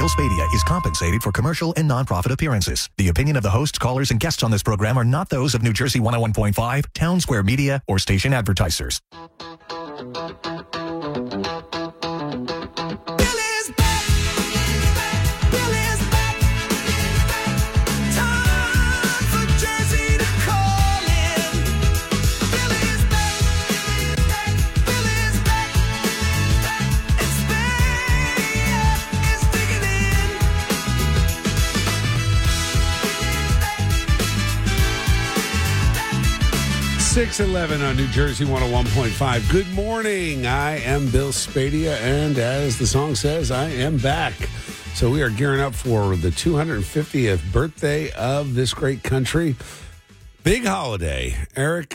Bill Spadea is compensated for commercial and nonprofit appearances. The opinion of the hosts, callers, and guests on this program are not those of New Jersey 101.5, Town Square Media, or station advertisers. .611 on New Jersey 101.5. Good morning. I am Bill Spadea, and as the song says, I am back. So we are gearing up for the 250th birthday of this great country. Big holiday. Eric,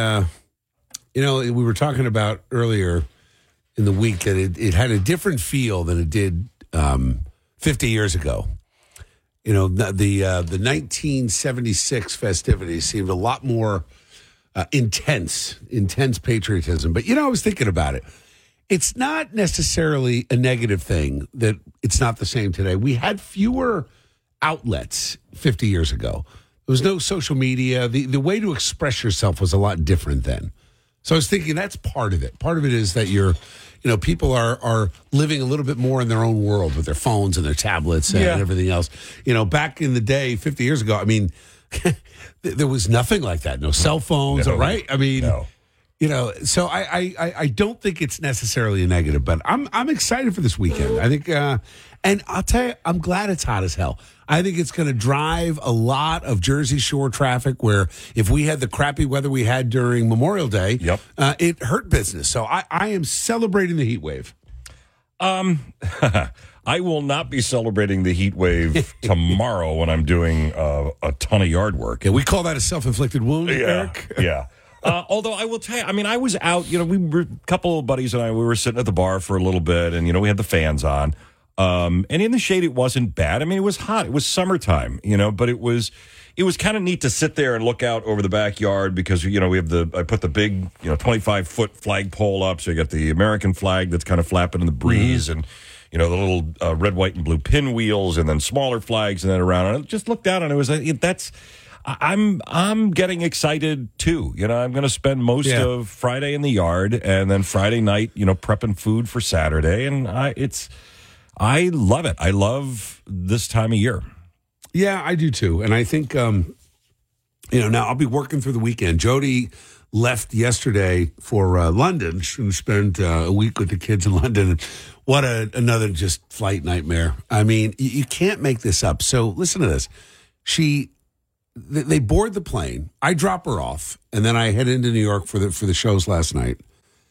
we were talking about earlier in the week that it had a different feel than it did 50 years ago. You know, the 1976 festivities seemed a lot more intense patriotism. But, I was thinking about it. It's not necessarily a negative thing that it's not the same today. We had fewer outlets 50 years ago. There was no social media. The way to express yourself was a lot different then. So I was thinking that's part of it. Part of it is that people are living a little bit more in their own world with their phones and their tablets and everything else. Back in the day, 50 years ago, there was nothing like that. No cell phones, right? So I don't think it's necessarily a negative, but I'm excited for this weekend. I think, and I'll tell you, I'm glad it's hot as hell. I think it's going to drive a lot of Jersey Shore traffic where if we had the crappy weather we had during Memorial Day, it hurt business. So I am celebrating the heat wave. I will not be celebrating the heat wave tomorrow when I'm doing a ton of yard work. Yeah, we call that a self-inflicted wound, Eric. Yeah. Although I will tell you, I was out, we were, a couple of buddies and I, we were sitting at the bar for a little bit and, we had the fans on. And in the shade, it wasn't bad. It was hot. It was summertime, but it was kind of neat to sit there and look out over the backyard because, we have I put the big, 25-foot flagpole up. So you got the American flag that's kind of flapping in the breeze and, the little red, white, and blue pinwheels, and then smaller flags, and then around. And I just looked out, and it was I'm getting excited too. I'm going to spend most of Friday in the yard, and then Friday night, prepping food for Saturday, and I love it. I love this time of year. Yeah, I do too, and I think now I'll be working through the weekend. Jody left yesterday for London. She spent a week with the kids in London. What another just flight nightmare. You can't make this up. So listen to this. They board the plane. I drop her off, and then I head into New York for the shows last night.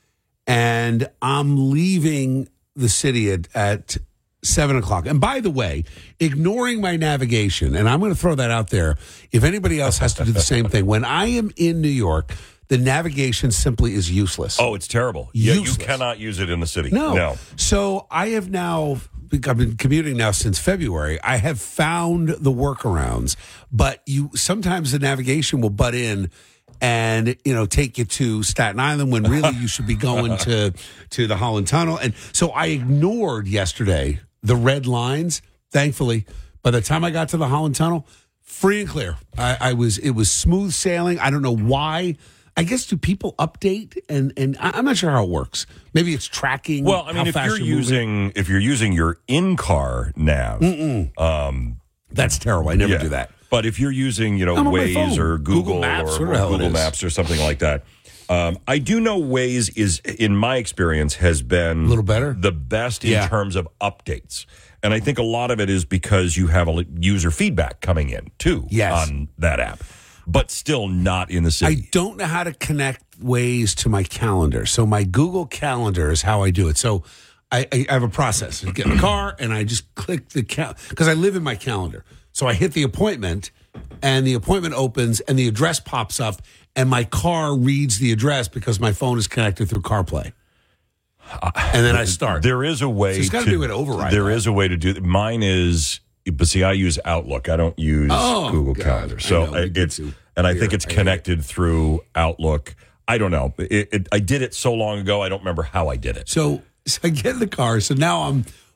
And I'm leaving the city at 7 o'clock. And by the way, ignoring my navigation, and I'm going to throw that out there, if anybody else has to do the same thing, when I am in New York, the navigation simply is useless. Oh, it's terrible. Useless. You cannot use it in the city. No. So I've been commuting now since February. I have found the workarounds, but sometimes the navigation will butt in and, take you to Staten Island when really you should be going to the Holland Tunnel. And so I ignored yesterday the red lines. Thankfully, by the time I got to the Holland Tunnel, free and clear. It was smooth sailing. I don't know why. I guess, do people update? And I'm not sure how it works. Maybe it's tracking. Well, if you're using your in-car nav, that's terrible. I never do that. But if you're using, Waze or Google Maps, or Google Maps or something like that, I do know Waze is, in my experience, has been a little better, the best in terms of updates. And I think a lot of it is because you have user feedback coming in too on that app. But still not in the city. I don't know how to connect Waze to my calendar. So my Google Calendar is how I do it. So I have a process. I get in the car and I just click the because I live in my calendar. So I hit the appointment and the appointment opens and the address pops up and my car reads the address because my phone is connected through CarPlay. And then I start. There is a way. So there's got to be a way to override. There is a way to do it. Mine is. But see, I use Outlook. I don't use Google Calendar. So I think it's connected through Outlook. I don't know. I did it so long ago, I don't remember how I did it. So I get in the car. So now I'm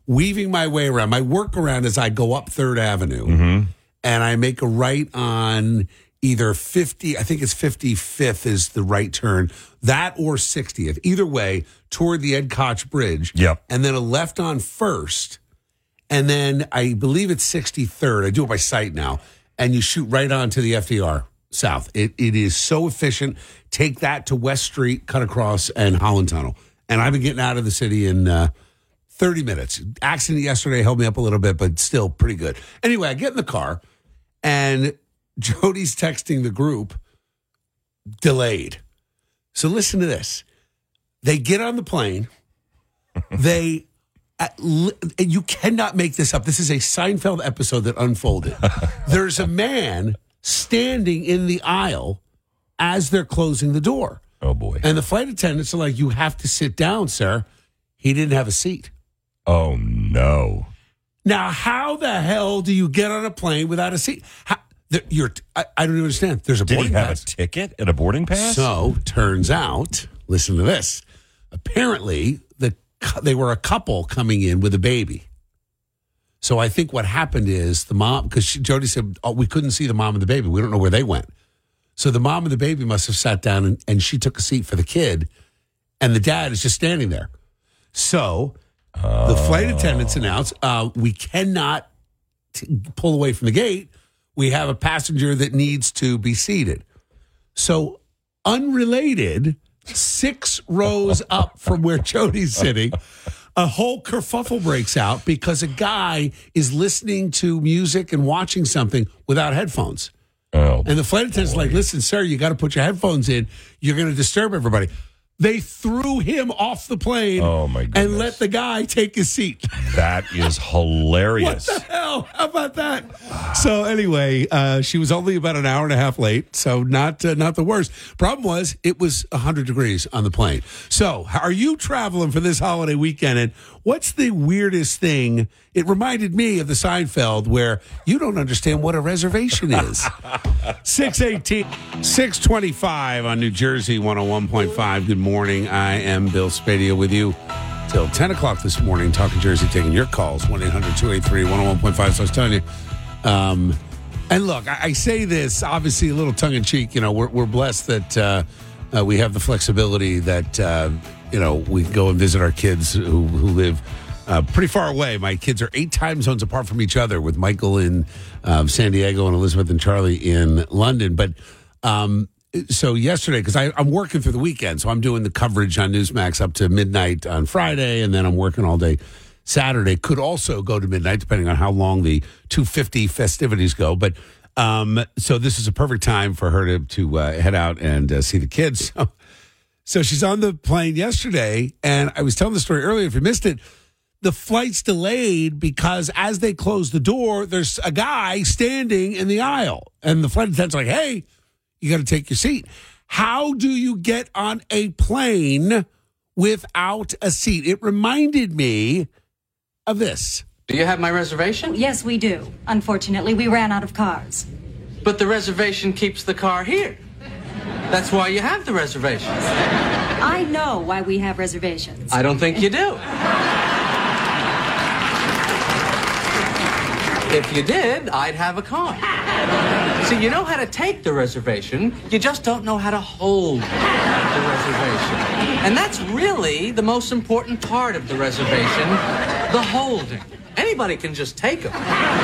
weaving my way around. My workaround is I go up 3rd Avenue and I make a right on either 50, I think it's 55th is the right turn, that or 60th. Either way, toward the Ed Koch Bridge. Yep. And then a left on 1st. And then I believe it's 63rd. I do it by sight now. And you shoot right onto the FDR South. It is so efficient. Take that to West Street, cut across, and Holland Tunnel. And I've been getting out of the city in 30 minutes. Accident yesterday held me up a little bit, but still pretty good. Anyway, I get in the car, and Jody's texting the group, delayed. So listen to this. They get on the plane. You cannot make this up. This is a Seinfeld episode that unfolded. There's a man standing in the aisle as they're closing the door. Oh, boy. And the flight attendants are like, you have to sit down, sir. He didn't have a seat. Oh, no. Now, how the hell do you get on a plane without a seat? I don't even understand. There's a Did boarding he have pass. a ticket and a boarding pass? So, turns out, listen to this. Apparently, they were a couple coming in with a baby. So I think what happened is the mom, because Jody said, we couldn't see the mom and the baby. We don't know where they went. So the mom and the baby must have sat down and she took a seat for the kid. And the dad is just standing there. So the flight attendants announced, we cannot pull away from the gate. We have a passenger that needs to be seated. So unrelated, 6 rows up from where Jody's sitting, a whole kerfuffle breaks out because a guy is listening to music and watching something without headphones. Oh, and the flight attendant's like, listen, sir, you got to put your headphones in. You're going to disturb everybody. They threw him off the plane and let the guy take his seat. That is hilarious. What the hell? How about that? So anyway, she was only about an hour and a half late, so not the worst. Problem was, it was 100 degrees on the plane. So are you traveling for this holiday weekend? And what's the weirdest thing? It reminded me of the Seinfeld where you don't understand what a reservation is. 625 on New Jersey 101.5. Good morning. I am Bill Spadia with you till 10 o'clock this morning, Talking Jersey, taking your calls, 1-800-283-101.5. So I was telling you, and look, I say this obviously a little tongue-in-cheek. You know, we're blessed that we have the flexibility that, we can go and visit our kids who live pretty far away. My kids are 8 time zones apart from each other, with Michael in San Diego and Elizabeth and Charlie in London. But so yesterday, because I'm working through the weekend, so I'm doing the coverage on Newsmax up to midnight on Friday, and then I'm working all day Saturday. Could also go to midnight, depending on how long the 250 festivities go. But so this is a perfect time for her to head out and see the kids. So she's on the plane yesterday, and I was telling the story earlier, if you missed it, the flight's delayed because as they close the door, there's a guy standing in the aisle. And the flight attendant's like, hey, you got to take your seat. How do you get on a plane without a seat? It reminded me of this. Do you have my reservation? Yes, we do. Unfortunately, we ran out of cars. But the reservation keeps the car here. That's why you have the reservations. I know why we have reservations. I don't think you do. If you did, I'd have a car. See, you know how to take the reservation, you just don't know how to hold the reservation. And that's really the most important part of the reservation, the holding. Anybody can just take them.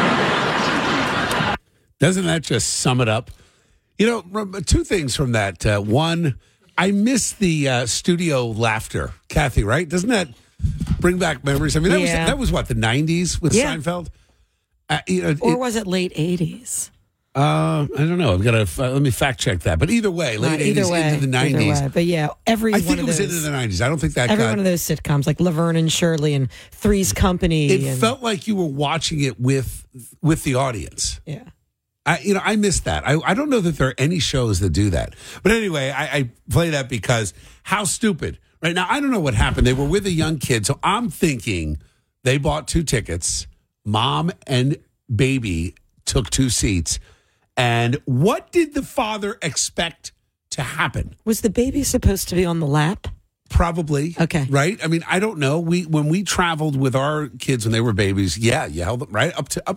Doesn't that just sum it up? You know, 2 things from that. One, I miss the studio laughter. Kathy, right? Doesn't that bring back memories? I mean, that was what, the 90s with Seinfeld? Or was it late 80s? I don't know. I've got to let me fact check that. But either way, late 80s into the 90s. But yeah, I think it was into the 90s. I don't think that every one of those sitcoms, like Laverne and Shirley and Three's Company. It felt like you were watching it with the audience. Yeah. I miss that. I don't know that there are any shows that do that. But anyway, I play that because how stupid. Right now, I don't know what happened. They were with a young kid, so I'm thinking they bought 2 tickets. Mom and baby took 2 seats. And what did the father expect to happen? Was the baby supposed to be on the lap? Probably. Okay. Right? I mean, I don't know. When we traveled with our kids when they were babies, you held them right up to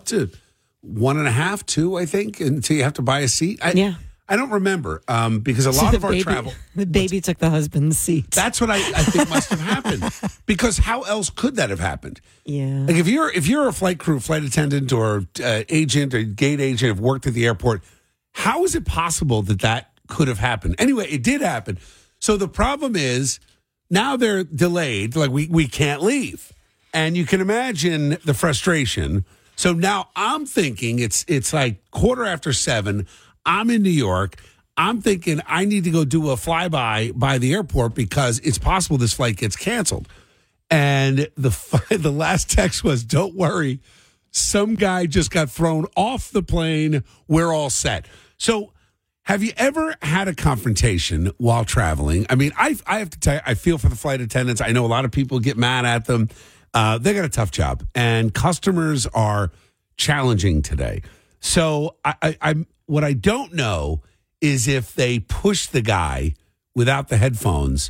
1.5, 2, I think, until you have to buy a seat. I don't remember because a lot of our travel. The baby took the husband's seat. That's what I think must have happened. Because how else could that have happened? Yeah. Like if you're a flight crew, flight attendant, or agent or gate agent, have worked at the airport, how is it possible that could have happened? Anyway, it did happen. So the problem is now they're delayed. Like we can't leave, and you can imagine the frustration. So now I'm thinking it's like 7:15. I'm in New York. I'm thinking I need to go do a flyby by the airport because it's possible this flight gets canceled. And the last text was, "Don't worry, some guy just got thrown off the plane. We're all set." So, have you ever had a confrontation while traveling? I mean, I have to tell you, I feel for the flight attendants. I know a lot of people get mad at them. They got a tough job, and customers are challenging today. So, what I don't know is if they push the guy without the headphones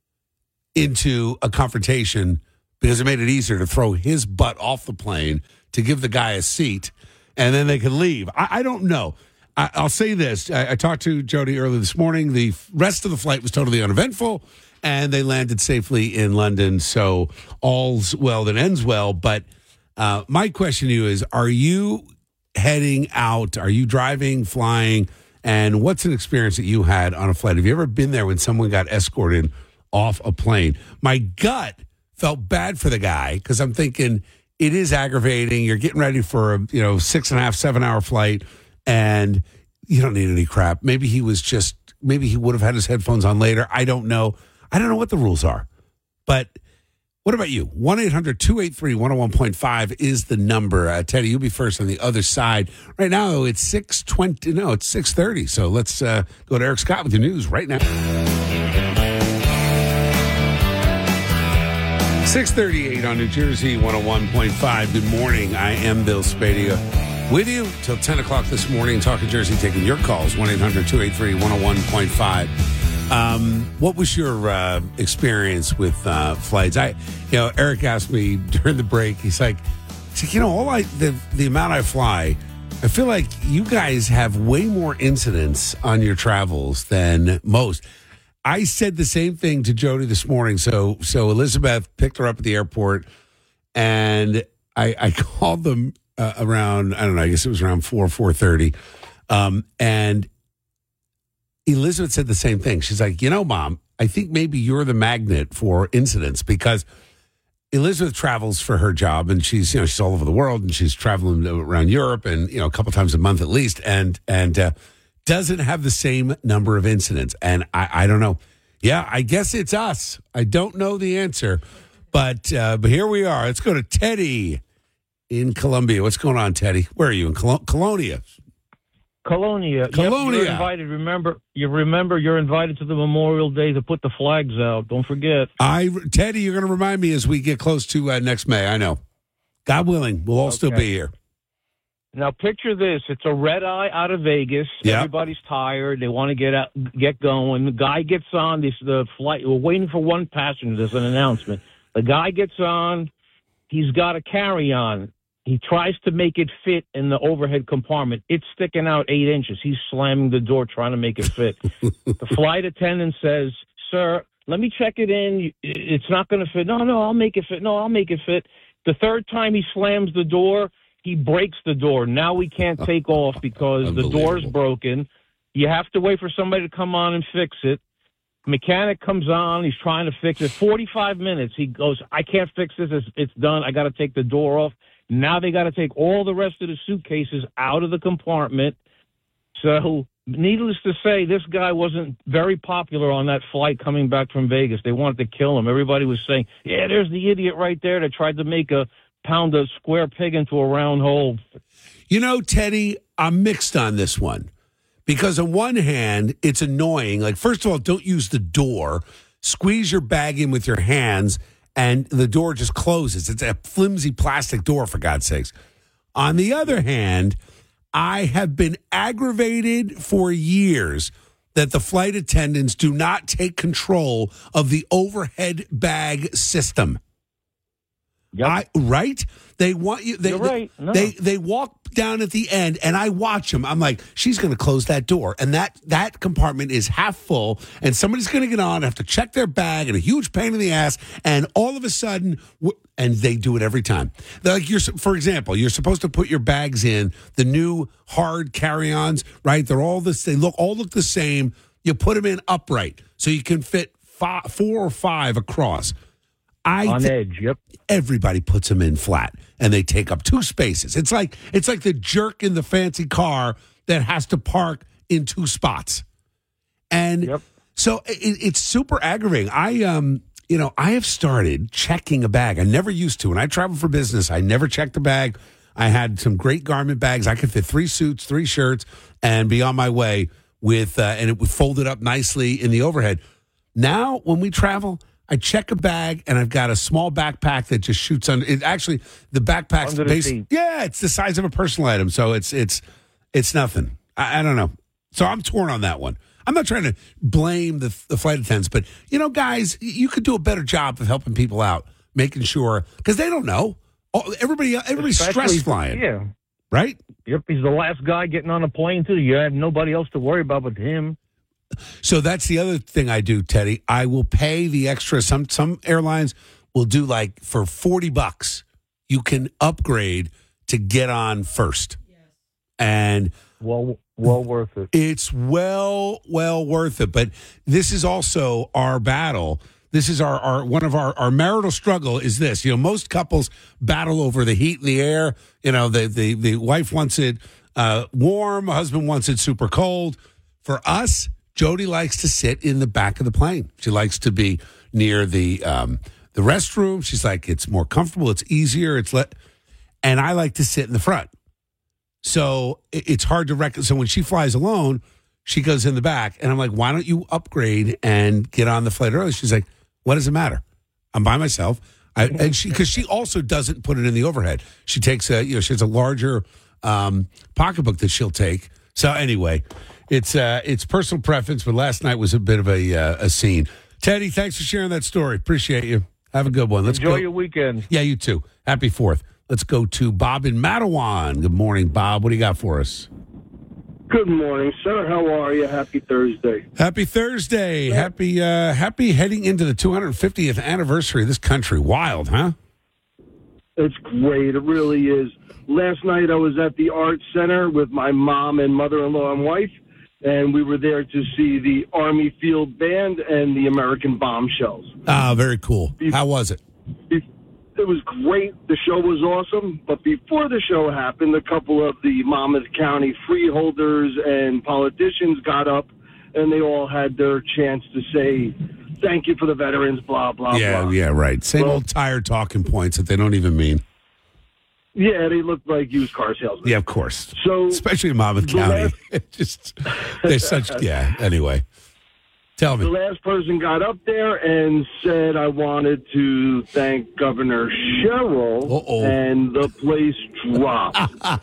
into a confrontation because it made it easier to throw his butt off the plane to give the guy a seat, and then they can leave. I don't know. I'll say this. I talked to Jody earlier this morning. The rest of the flight was totally uneventful, and they landed safely in London. So all's well that ends well. But my question to you is, are you heading out? Are you driving, flying? And what's an experience that you had on a flight? Have you ever been there when someone got escorted off a plane? My gut felt bad for the guy because I'm thinking it is aggravating. You're getting ready for a 6.5, 7 hour flight, and you don't need any crap. Maybe he would have had his headphones on later. I don't know. I don't know what the rules are. But what about you? 1-800-283-101.5 is the number. Teddy, you'll be first on the other side. Right now, it's 6:20. No, it's 6:30. So let's go to Eric Scott with your news right now. 6:38 on New Jersey 101.5. Good morning. I am Bill Spadia with you till 10 o'clock this morning. Talking Jersey, taking your calls. 1-800-283-101.5. What was your experience with flights? Eric asked me during the break. He's like, the amount I fly, I feel like you guys have way more incidents on your travels than most. I said the same thing to Jody this morning. So Elizabeth picked her up at the airport, and I called them around, I don't know, I guess it was around 4:30, and Elizabeth said the same thing. She's like, Mom, I think maybe you're the magnet for incidents because Elizabeth travels for her job, and she's all over the world, and she's traveling around Europe and, a couple times a month at least, and doesn't have the same number of incidents. And I don't know. Yeah, I guess it's us. I don't know the answer, but here we are. Let's go to Teddy in Colombia. What's going on, Teddy? Where are you? In Colonia? Colonia. Yep, you're invited. Remember, you're invited to the Memorial Day to put the flags out. Don't forget. Teddy, you're going to remind me as we get close to next May. I know. God willing, we'll all still be here. Now, picture this. It's a red eye out of Vegas. Yep. Everybody's tired. They want to get going. The guy gets on the flight. We're waiting for one passenger. There's an announcement. The guy gets on. He's got a carry-on. He tries to make it fit in the overhead compartment. It's sticking out 8 inches. He's slamming the door trying to make it fit. The flight attendant says, "Sir, let me check it in. It's not going to fit." No, I'll make it fit. No, I'll make it fit. The third time he slams the door, he breaks the door. Now we can't take off because the door's broken. You have to wait for somebody to come on and fix it. Mechanic comes on. He's trying to fix it. 45 minutes. He goes, "I can't fix this. It's done. I got to take the door off." Now they got to take all the rest of the suitcases out of the compartment. So, needless to say, this guy wasn't very popular on that flight coming back from Vegas. They wanted to kill him. Everybody was saying, "Yeah, there's the idiot right there that tried to pound a square peg into a round hole." Teddy, I'm mixed on this one. Because on one hand, it's annoying. Like, first of all, don't use the door. Squeeze your bag in with your hands, and the door just closes. It's a flimsy plastic door, for God's sakes. On the other hand, I have been aggravated for years that the flight attendants do not take control of the overhead bag system. Yep. Right? They want you. You're right. No. They walk down at the end, and I watch them. I'm like, she's going to close that door, and that compartment is half full, and somebody's going to get on, have to check their bag, and a huge pain in the ass, and all of a sudden, and they do it every time. Like for example, you're supposed to put your bags in the new hard carry-ons, right? They're all this. They all look the same. You put them in upright so you can fit 4 or 5 across. On edge, yep. Everybody puts them in flat, and they take up 2 spaces. It's like the jerk in the fancy car that has to park in 2 spots, and so it's super aggravating. I have started checking a bag. I never used to. When I travel for business, I never checked a bag. I had some great garment bags. I could fit 3 suits, 3 shirts, and be on my way with, and it would fold it up nicely in the overhead. Now, when we travel, I check a bag, and I've got a small backpack that just shoots under. It actually, the backpack's it's the size of a personal item, so it's nothing. I don't know. So I'm torn on that one. I'm not trying to blame the flight attendants, but guys, you could do a better job of helping people out, making sure, because they don't know. Everybody's stress flying. Yeah. Right? Yep. He's the last guy getting on a plane too. You have nobody else to worry about but him. So that's the other thing I do, Teddy. I will pay the extra. Some airlines will do like for $40, you can upgrade to get on first. Yes. And well worth it. It's well worth it. But this is also our battle. This is our one of our marital struggle is this. Most couples battle over the heat and the air. The wife wants it warm, husband wants it super cold. For us, Jody likes to sit in the back of the plane. She likes to be near the restroom. She's like, it's more comfortable. It's easier. And I like to sit in the front. So it's hard to reckon. So when she flies alone, she goes in the back. And I'm like, why don't you upgrade and get on the flight early? She's like, what does it matter? I'm by myself. Because she also doesn't put it in the overhead. She takes she has a larger pocketbook that she'll take. So anyway, it's personal preference, but last night was a bit of a scene. Teddy, thanks for sharing that story. Appreciate you. Have a good one. Enjoy your weekend. Yeah, you too. Happy 4th. Let's go to Bob in Matawan. Good morning, Bob. What do you got for us? Good morning, sir. How are you? Happy Thursday. Happy Thursday. Yeah. Happy heading into the 250th anniversary of this country. Wild, huh? It's great. It really is. Last night I was at the Art Center with my mom and mother-in-law and wife, and we were there to see the Army Field Band and the American Bombshells. Ah, very cool. How was it? It was great. The show was awesome. But before the show happened, a couple of the Monmouth County freeholders and politicians got up, and they all had their chance to say, thank you for the veterans, blah, blah, blah. Yeah, right. Same old tired talking points that they don't even mean. Yeah, they look like used car salesmen. Yeah, of course. So, especially in Monmouth County. They're such, anyway. Tell me. The last person got up there and said, I wanted to thank Governor Sherrill, and the place dropped.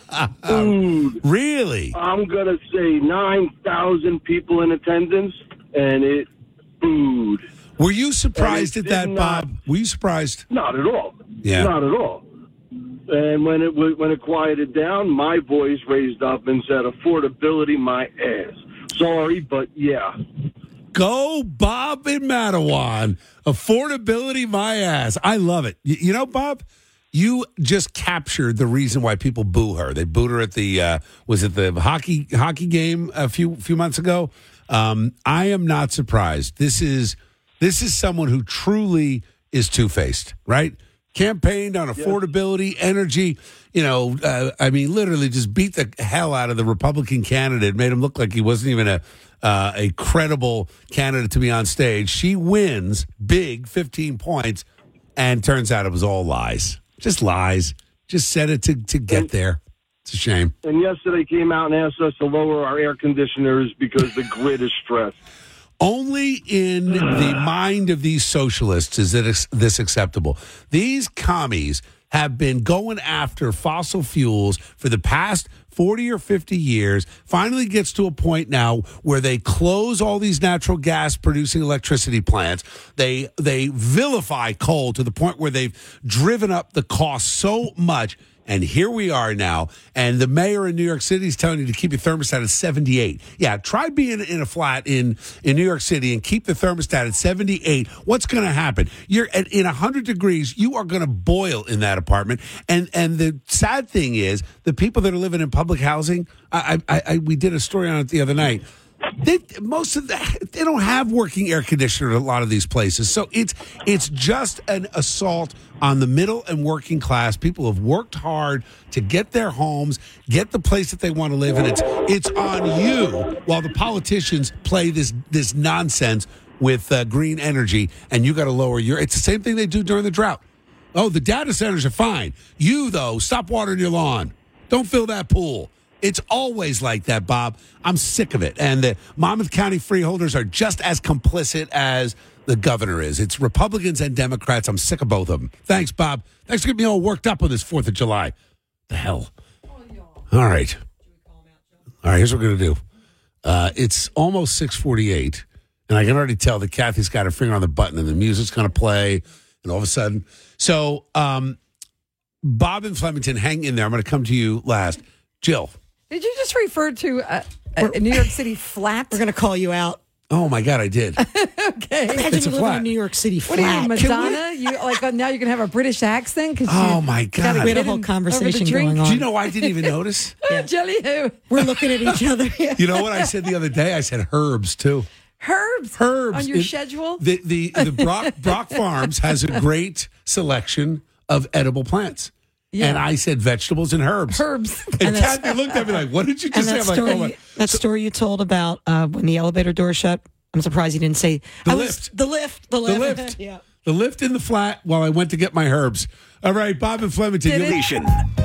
Food. Really? I'm going to say 9,000 people in attendance, and it booed. Were you surprised at that, Bob? Were you surprised? Not at all. Yeah. Not at all. And when it quieted down, my voice raised up and said, affordability my ass. Sorry, but yeah. Go Bob in Matawan. Affordability my ass. I love it. Bob, you just captured the reason why people boo her. They booed her at the was it the hockey game a few months ago? I am not surprised. This is someone who truly is two-faced, right? Campaigned on affordability, energy, literally just beat the hell out of the Republican candidate, made him look like he wasn't even a credible candidate to be on stage. She wins big, 15 points, and turns out it was all lies. Just lies. Just said it to get there. It's a shame. And yesterday came out and asked us to lower our air conditioners because the grid is stressed. Only in the mind of these socialists is this acceptable. These commies have been going after fossil fuels for the past 40 or 50 years, finally gets to a point now where they close all these natural gas producing electricity plants. They vilify coal to the point where they've driven up the cost so much. And here we are now, and the mayor in New York City is telling you to keep your thermostat at 78. Yeah, try being in a flat in New York City and keep the thermostat at 78. What's going to happen? You're in 100 degrees. You are going to boil in that apartment. And the sad thing is, the people that are living in public housing, we did a story on it the other night. They don't have working air conditioner at a lot of these places. So it's just an assault on the middle and working class. People have worked hard to get their homes, get the place that they want to live, and it's on you while the politicians play this nonsense with green energy, and you got to lower your. It's the same thing they do during the drought. Oh, the data centers are fine. You though, stop watering your lawn. Don't fill that pool. It's always like that, Bob. I'm sick of it. And the Monmouth County freeholders are just as complicit as the governor is. It's Republicans and Democrats. I'm sick of both of them. Thanks, Bob. Thanks for getting me all worked up on this 4th of July. The hell? All right. All right, here's what we're going to do. It's almost 6:48, and I can already tell that Kathy's got her finger on the button, and the music's going to play, and all of a sudden. So, Bob and Flemington, hang in there. I'm going to come to you last. Jill. Did you just refer to a New York City flat? We're going to call you out. Oh, my God, I did. Okay. Imagine it's you live in a New York City flat. What are you, Madonna? You now you can have a British accent? Oh, my God. We had a whole conversation going on. Do you know I didn't even notice? Yeah. Jelly who? We're looking at each other. You know what I said the other day? I said herbs, too. Herbs? On your schedule? The Brock Farms has a great selection of edible plants. Yeah. And I said vegetables and herbs. Herbs. And Kathy looked at me like, what did you just say? I'm story, like, that story you told about when the elevator door shut, I'm surprised you didn't say the lift. The lift. Yeah. The lift in the flat while I went to get my herbs. All right, Bob and Flemington. Deletion.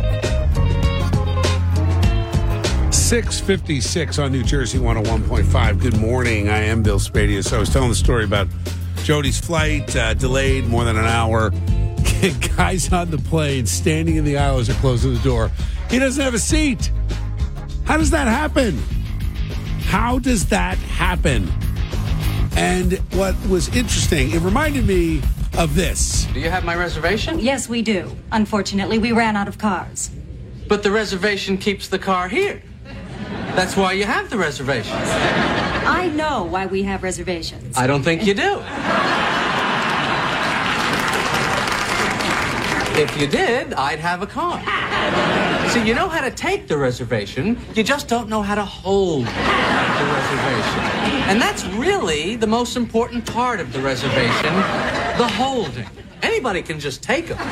6:56 on New Jersey 101.5. Good morning. I am Bill Spadia. So I was telling the story about Jody's flight, delayed more than an hour. Guys on the plane standing in the aisle as they're closing the door. He doesn't have a seat. How does that happen? How does that happen? And what was interesting, it reminded me of this. Do you have my reservation? Yes, we do. Unfortunately, we ran out of cars. But the reservation keeps the car here. That's why you have the reservations. I know why we have reservations. I don't think you do. If you did, I'd have a car. See, you know how to take the reservation, you just don't know how to hold the reservation. And that's really the most important part of the reservation, the holding. Anybody can just take them.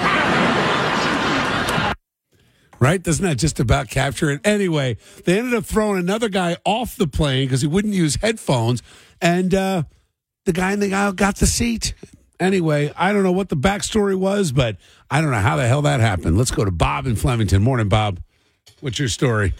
Right? Doesn't that just about capture it? Anyway, they ended up throwing another guy off the plane because he wouldn't use headphones, and the guy in the aisle got the seat. Anyway, I don't know what the backstory was, but I don't know how the hell that happened. Let's go to Bob in Flemington. Morning, Bob. What's your story?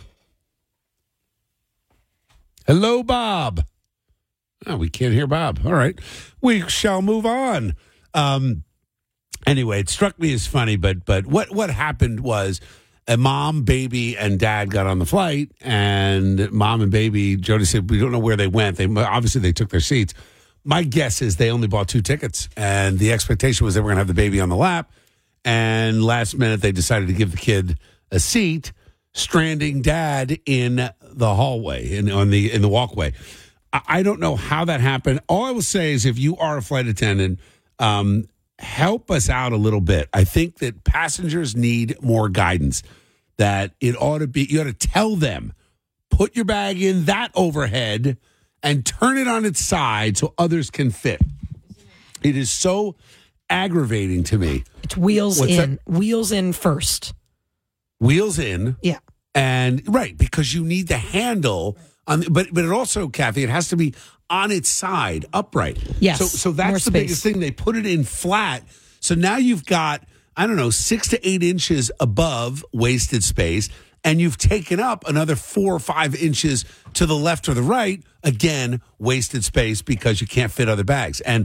Hello, Bob. Oh, we can't hear Bob. All right. We shall move on. Anyway, it struck me as funny, but what happened was a mom, baby, and dad got on the flight, and mom and baby, Jody said, we don't know where they went. Obviously, they took their seats. My guess is they only bought 2 tickets, and the expectation was they were going to have the baby on the lap, and last minute they decided to give the kid a seat, stranding dad in the hallway, in the walkway. I don't know how that happened. All I will say is if you are a flight attendant, help us out a little bit. I think that passengers need more guidance, that it ought to be, you ought to tell them, put your bag in that overhead and turn it on its side so others can fit. It is so aggravating to me. It's wheels What's in. that? Wheels in first. Wheels in. Yeah. And right, because you need the handle on, but it also, Kathy, it has to be on its side, upright. Yes. So that's the biggest thing. They put it in flat. So now you've got, 6 to 8 inches above wasted space, and you've taken up another 4 or 5 inches to the left or the right, again, wasted space because you can't fit other bags. And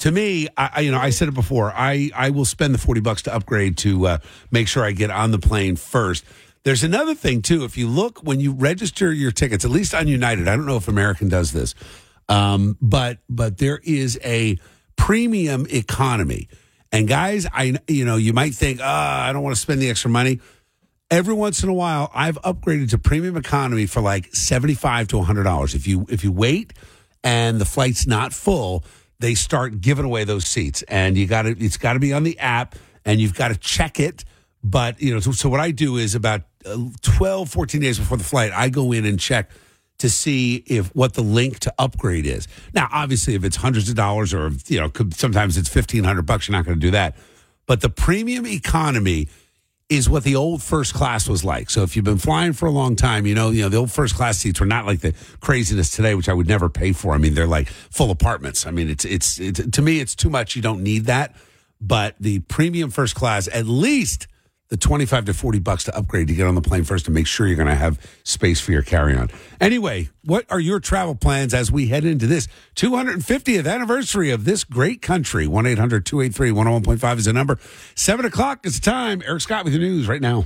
to me, I said it before, I will spend the $40 to upgrade to make sure I get on the plane first. There's another thing, too. If you look, when you register your tickets, at least on United, I don't know if American does this, but there is a premium economy. And guys, you might think, I don't want to spend the extra money. Every once in a while, I've upgraded to premium economy for like $75 to $100. If you wait and the flight's not full, they start giving away those seats, and it's got to be on the app, and you've got to check it. But so what I do is about 12, 14 days before the flight, I go in and check to see what the link to upgrade is. Now, obviously, if it's hundreds of dollars, or sometimes it's $1,500, you're not going to do that. But the premium economy is what the old first class was like. So if you've been flying for a long time, the old first class seats were not like the craziness today, which I would never pay for. I mean, they're like full apartments. I mean, it's to me, it's too much. You don't need that. But the premium first class, at least the $25 to $40 to upgrade to get on the plane first, to make sure you're going to have space for your carry-on. Anyway, what are your travel plans as we head into this 250th anniversary of this great country? 1-800-283-101.5 is the number. 7 o'clock is the time. Eric Scott with your news right now.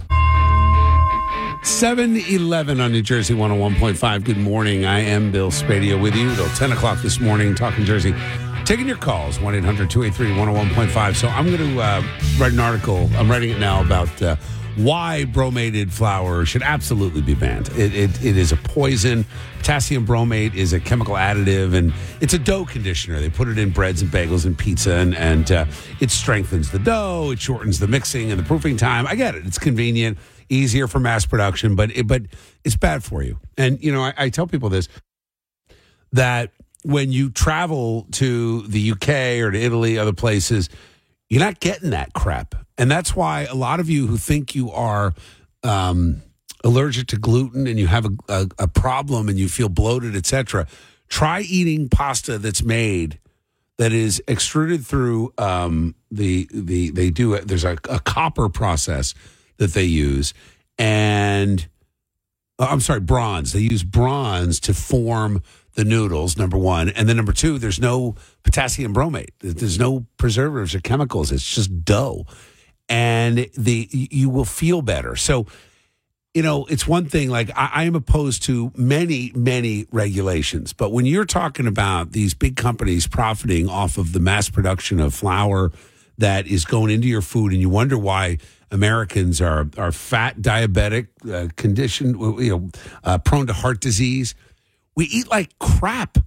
7:11 on New Jersey 101.5. Good morning. I am Bill Spadia with you till 10 o'clock this morning, talking Jersey. Taking your calls, 1-800-283-101.5. So I'm going to write an article. I'm writing it now about why bromated flour should absolutely be banned. It is a poison. Potassium bromate is a chemical additive, and it's a dough conditioner. They put it in breads and bagels and pizza, and it strengthens the dough. It shortens the mixing and the proofing time. I get it. It's convenient, easier for mass production, but it's bad for you. And, I tell people this, that when you travel to the UK or to Italy, other places, you're not getting that crap. And that's why a lot of you who think you are allergic to gluten and you have a problem and you feel bloated, etc., try eating pasta that's made, that is extruded through there's a copper process that they use, and bronze. They use bronze to form the noodles, number one. And then number two, there's no potassium bromate. There's no preservatives or chemicals. It's just dough. And you will feel better. So, it's one thing, like I am opposed to many, many regulations. But when you're talking about these big companies profiting off of the mass production of flour that is going into your food, and you wonder why Americans are fat, diabetic, conditioned, prone to heart disease. We eat like crap.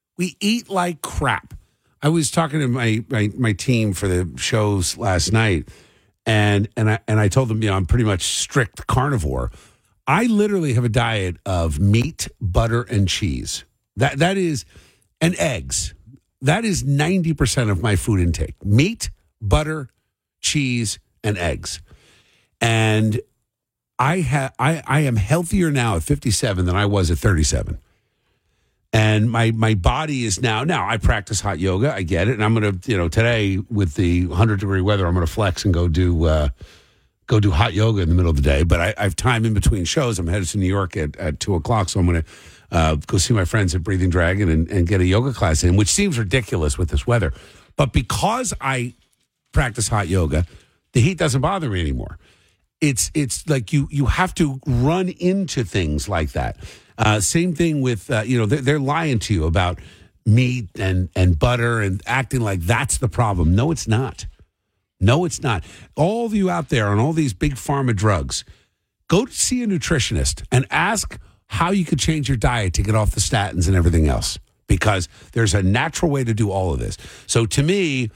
I was talking to my team for the shows last night, and I told them, I'm pretty much strict carnivore. I literally have a diet of meat, butter, and cheese. That is, and eggs. That is 90% of my food intake. Meat, butter, cheese, and eggs. And I am healthier now at 57 than I was at 37. And my body is now I practice hot yoga. I get it. And I'm going to, today with the 100-degree weather, I'm going to flex and go do hot yoga in the middle of the day. But I have time in between shows. I'm headed to New York at 2 o'clock. So I'm going to go see my friends at Breathing Dragon and get a yoga class in, which seems ridiculous with this weather. But because I practice hot yoga, the heat doesn't bother me anymore. It's like you have to run into things like that. Same thing with, they're lying to you about meat and butter and acting like that's the problem. No, it's not. All of you out there on all these big pharma drugs, go to see a nutritionist and ask how you could change your diet to get off the statins and everything else, because there's a natural way to do all of this. So to me,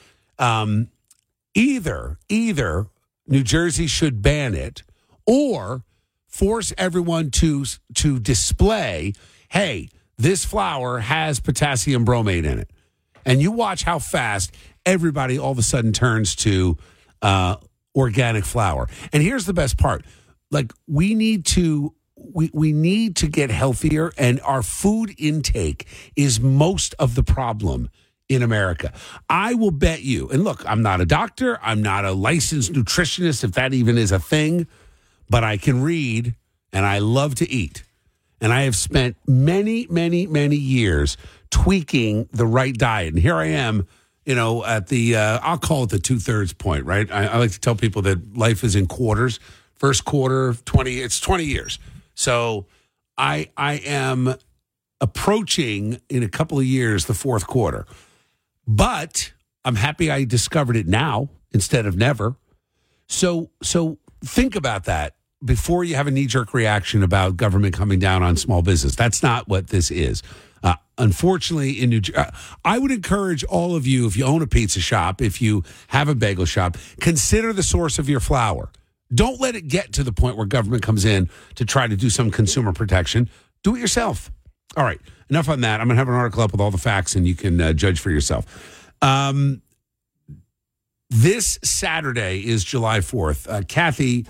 either New Jersey should ban it, or force everyone to display, hey, this flour has potassium bromate in it. And you watch how fast everybody all of a sudden turns to organic flour. And here's the best part. Like, we need to get healthier, and our food intake is most of the problem in America. I will bet you, and look, I'm not a doctor, I'm not a licensed nutritionist, if that even is a thing, but I can read, and I love to eat. And I have spent many, many, many years tweaking the right diet. And here I am at the, I'll call it the 2/3 point, right? I like to tell people that life is in quarters. First quarter, 20 years. So I am approaching in a couple of years the fourth quarter. But I'm happy I discovered it now instead of never. So think about that before you have a knee-jerk reaction about government coming down on small business. That's not what this is. Unfortunately, in New Jersey, I would encourage all of you, if you own a pizza shop, if you have a bagel shop, consider the source of your flour. Don't let it get to the point where government comes in to try to do some consumer protection. Do it yourself. All right, enough on that. I'm going to have an article up with all the facts, and you can judge for yourself. This Saturday is July 4th. Kathy,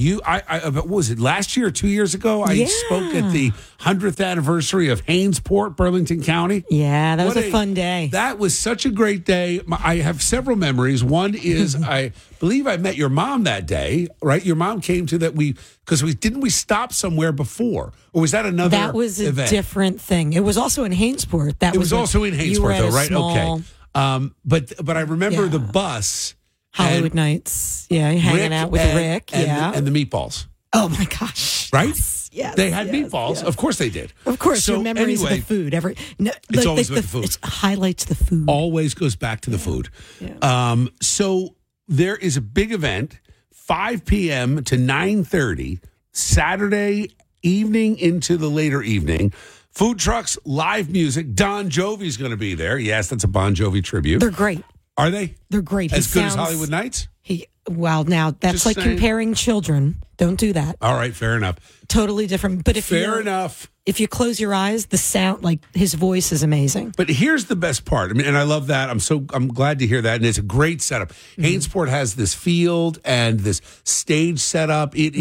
what was it, last year or 2 years ago? I spoke at the 100th anniversary of Hainesport, Burlington County. Yeah, that was a fun day. That was such a great day. I have several memories. One is I believe I met your mom that day, right? Your mom came to that because we stop somewhere before? Or was that another That was a event? Different thing. It was also in Hainesport. It was also in Hainesport, though, right? Small, okay. But I remember the bus. Hollywood Nights. Yeah, hanging out with Rick. And the meatballs. Oh, my gosh. Right? Yes. They had meatballs. Yes. Of course they did. Of course. So your memories of the food. It's always with the food. It highlights the food. Always goes back to the food. Yeah. So there is a big event, 5 p.m. to 9:30, Saturday evening into the later evening. Food trucks, live music. Bon Jovi's going to be there. Yes, that's a Bon Jovi tribute. They're great. Are they? They're great. As good as Hollywood Nights? Now that's Just like saying. comparing children. Don't do that. All right, fair enough. Totally different. But if you close your eyes, the sound, like his voice is amazing. But here's the best part. I mean, and I love that. I'm glad to hear that. And it's a great setup. Hainesport has this field and this stage setup. It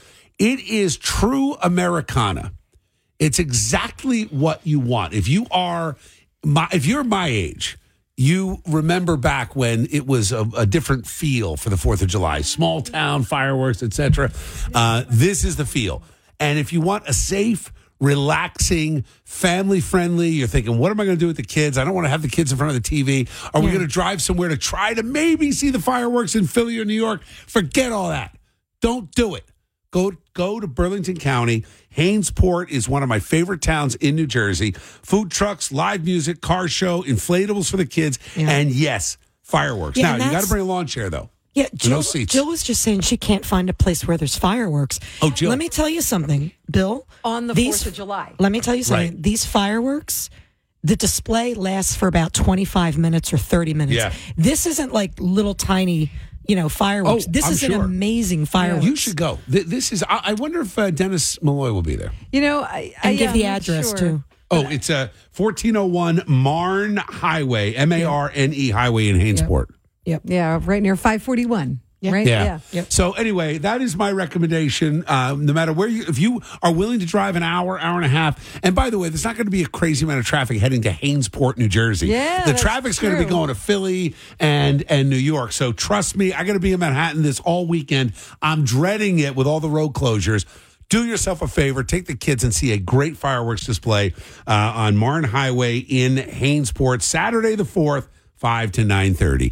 is true Americana. It's exactly what you want. If you're my age, you remember back when it was a different feel for the 4th of July, small town fireworks, etc. This is the feel. And if you want a safe, relaxing, family-friendly, you're thinking, what am I going to do with the kids? I don't want to have the kids in front of the TV. Are we going to drive somewhere to try to maybe see the fireworks in Philly or New York? Forget all that. Don't do it. Go to Burlington County. Hainesport is one of my favorite towns in New Jersey. Food trucks, live music, car show, inflatables for the kids, and yes, fireworks. Yeah, now, you got to bring a lawn chair, though. Yeah, no seats. Jill was just saying she can't find a place where there's fireworks. Oh, Jill. Let me tell you something, Bill. On the 4th of July. Let me tell you something. Right. These fireworks, the display lasts for about 25 minutes or 30 minutes. Yeah. This isn't like little tiny... fireworks. This is an amazing fireworks. You should go. This is. I wonder if Dennis Malloy will be there. I give the address too. Oh, it's 1401 Marne Highway, Marne Highway in Hainesport. Yep. Yeah, right near 541. Yeah. Right? Yeah. Yep. So anyway, that is my recommendation. No matter where if you are willing to drive an hour and a half, and by the way, there's not going to be a crazy amount of traffic heading to Hainesport, New Jersey. Yeah, the traffic's going to be going to Philly and New York. So trust me, I got to be in Manhattan this all weekend. I'm dreading it with all the road closures. Do yourself a favor, take the kids and see a great fireworks display on Marne Highway in Hainesport, Saturday the 4th, 5 to 9:30.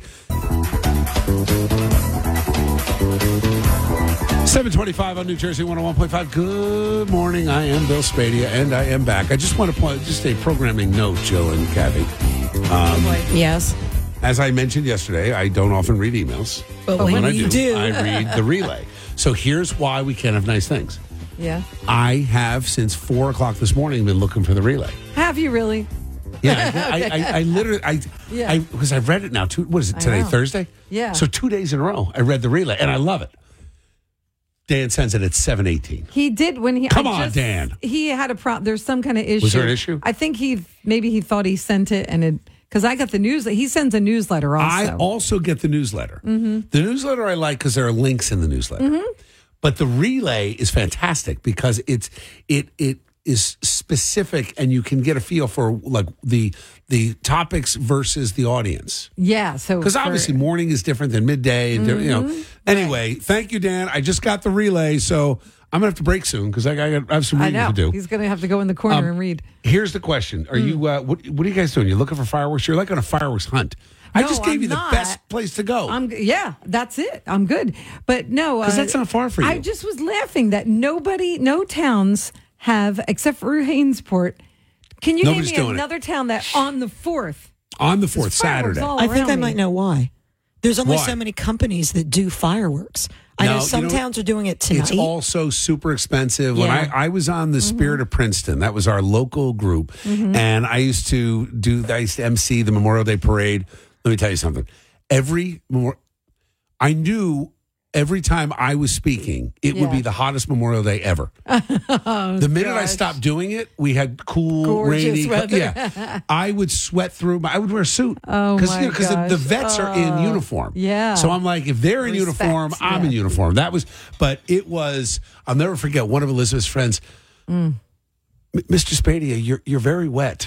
7:25 on New Jersey 101.5. Good morning. I am Bill Spadia, and I am back. I just want to point just a programming note, Jill and Kathy. Yes. As I mentioned yesterday, I don't often read emails. But when you do, I read the relay. So here's why we can't have nice things. Yeah. I have, since 4 o'clock this morning, been looking for the relay. Have you really? Yeah, I literally, because I've read it now. What is it today? Thursday? Yeah. So 2 days in a row, I read the relay, and I love it. Dan sends it at 7:18. He did when he. Come on, Dan. He had a problem. There's some kind of issue. Was there an issue? I think he thought he sent it and it. Because I got the news. He sends a newsletter also. I also get the newsletter. Mm-hmm. The newsletter I like because there are links in the newsletter. Mm-hmm. But the relay is fantastic because it is specific and you can get a feel for like the topics versus the audience. Yeah, so because obviously morning is different than midday, and Anyway, Thank you, Dan. I just got the relay, so I'm gonna have to break soon because I have some reading to do. He's gonna have to go in the corner and read. Here's the question: Are you? What are you guys doing? You looking for fireworks? You're like on a fireworks hunt. I No, just gave I'm you the not. best place to go. Yeah, that's it. I'm good. But no, Because that's not far for you. I just was laughing that no towns have, except for Hainesport. Can you Nobody's name me doing it. another town that on the 4th? On the 4th, There's fireworks Saturday. all I think I around might me. know why. There's only Why? so many companies that do fireworks. I No, know some you know, towns are doing it tonight. It's also super expensive. When Yeah. I was on the Spirit of Princeton, that was our local group, and I used to MC the Memorial Day Parade. Let me tell you something. I knew every time I was speaking, it would be the hottest Memorial Day ever. The minute I stopped doing it, we had cool, Gorgeous rainy. weather. Yeah, I would sweat through. I would wear a suit. Oh, my because gosh. the vets are in uniform. Yeah. So I'm like, if they're in Respect, uniform, I'm in yeah. uniform. But it was. I'll never forget one of Elizabeth's friends. Mr. Spadia, you're very wet.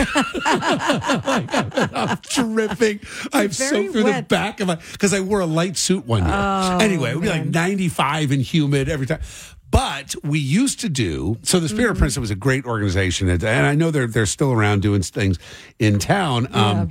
I'm dripping. I'm very soaked through the wet. back of my because I wore a light suit one year. Anyway, it would be like 95 and humid every time. But we used to do so. The Spirit of Princeton was a great organization, and I know they're still around doing things in town.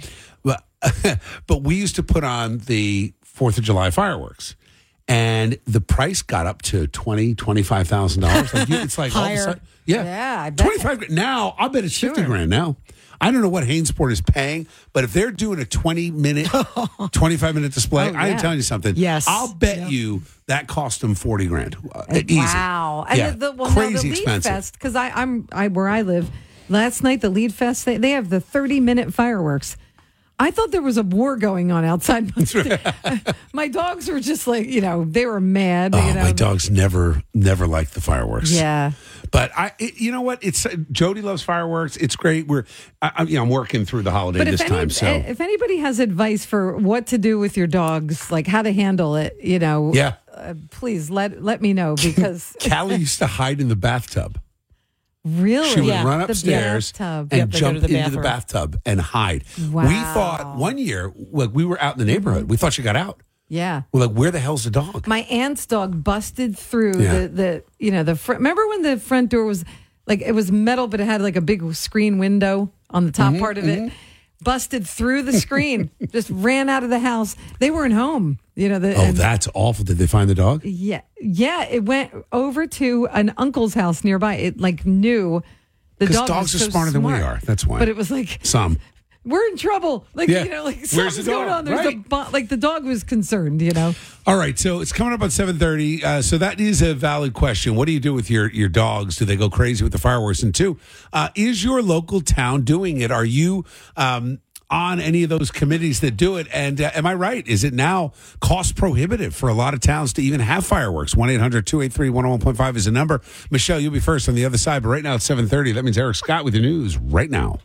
But we used to put on the 4th of July fireworks. And the price got up to $25,000. Like it's like all of a Higher. sudden, yeah, Yeah, I bet. 25 grand. Now I'll bet it's 50 grand now. I don't know what Hainesport is paying, but if they're doing a 20-minute, 25-minute display, I am yeah. telling you something. Yes. I'll bet you that cost them 40 grand. Easy. Wow. And Yeah. the Crazy Lead expensive. Fest, because I'm where I live, last night, the Lead Fest, they have the 30-minute fireworks. I thought there was a war going on outside. My dogs were just like, they were mad. Oh, my dogs never liked the fireworks. Yeah. But you know what? It's Jody loves fireworks. It's great. I'm working through the holiday But this time. So if anybody has advice for what to do with your dogs, like how to handle it, yeah, please let me know because Callie used to hide in the bathtub. really, She would Yeah. run The upstairs bathtub. and Yep, they go jump to the into the bathroom. bathtub and hide. Wow. We thought one year, we were out in the neighborhood. We thought she got out. Yeah. We're like, where the hell's the dog? My aunt's dog busted through Yeah. the front. Remember when the front door was like it was metal, but it had like a big screen window on the top part of it. Busted through the screen, just ran out of the house. They weren't home. That's awful. Did they find the dog? Yeah. It went over to an uncle's house nearby. It knew the Because dog. dogs was are so smarter than we smart. are. That's why. But it was like Some. we're in trouble. Where's the Something's going dog? on. There's Right. the dog was concerned. All right, so it's coming up on 7:30. So that is a valid question. What do you do with your dogs? Do they go crazy with the fireworks? And two, is your local town doing it? Are you on any of those committees that do it? And am I right? Is it now cost prohibitive for a lot of towns to even have fireworks? 1-800-283-101.5 is the number. Michelle, you'll be first on the other side. But right now it's 7:30. That means Eric Scott with your news right now.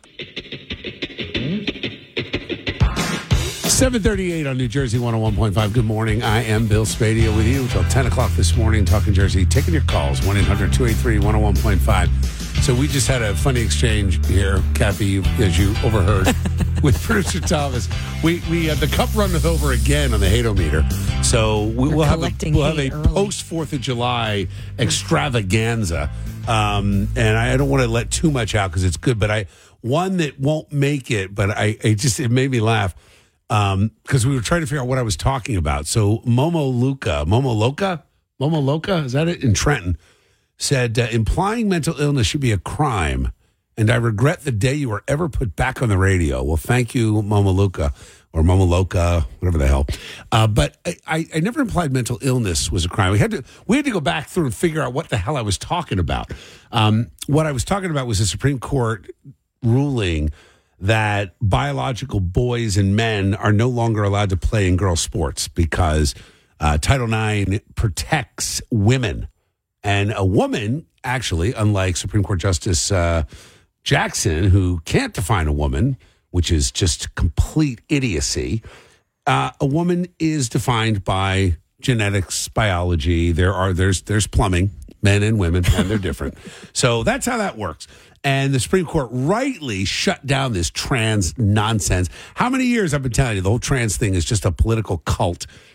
7:38 on New Jersey 101.5. Good morning. I am Bill Spadia with you until 10 o'clock this morning, talking Jersey, taking your calls, 1-800-283-101.5. So we just had a funny exchange here, Kathy, as you overheard, with producer Thomas. We had the cup runneth over again on the hate-o-meter. So we'll have a post 4th of July extravaganza. And I don't want to let too much out because it's good, but one that won't make it, but it made me laugh. Because we were trying to figure out what I was talking about. So Momo Loca, is that it? In Trenton, said, implying mental illness should be a crime, and I regret the day you were ever put back on the radio. Well, thank you, Momo Loca, or Momo Loca, whatever the hell. But I never implied mental illness was a crime. We had to go back through and figure out what the hell I was talking about. What I was talking about was the Supreme Court ruling that biological boys and men are no longer allowed to play in girls' sports because Title IX protects women. And a woman, actually, unlike Supreme Court Justice Jackson, who can't define a woman, which is just complete idiocy, a woman is defined by genetics, biology. There's plumbing, men and women, and they're different. So that's how that works. And the Supreme Court rightly shut down this trans nonsense. How many years I've been telling you the whole trans thing is just a political cult.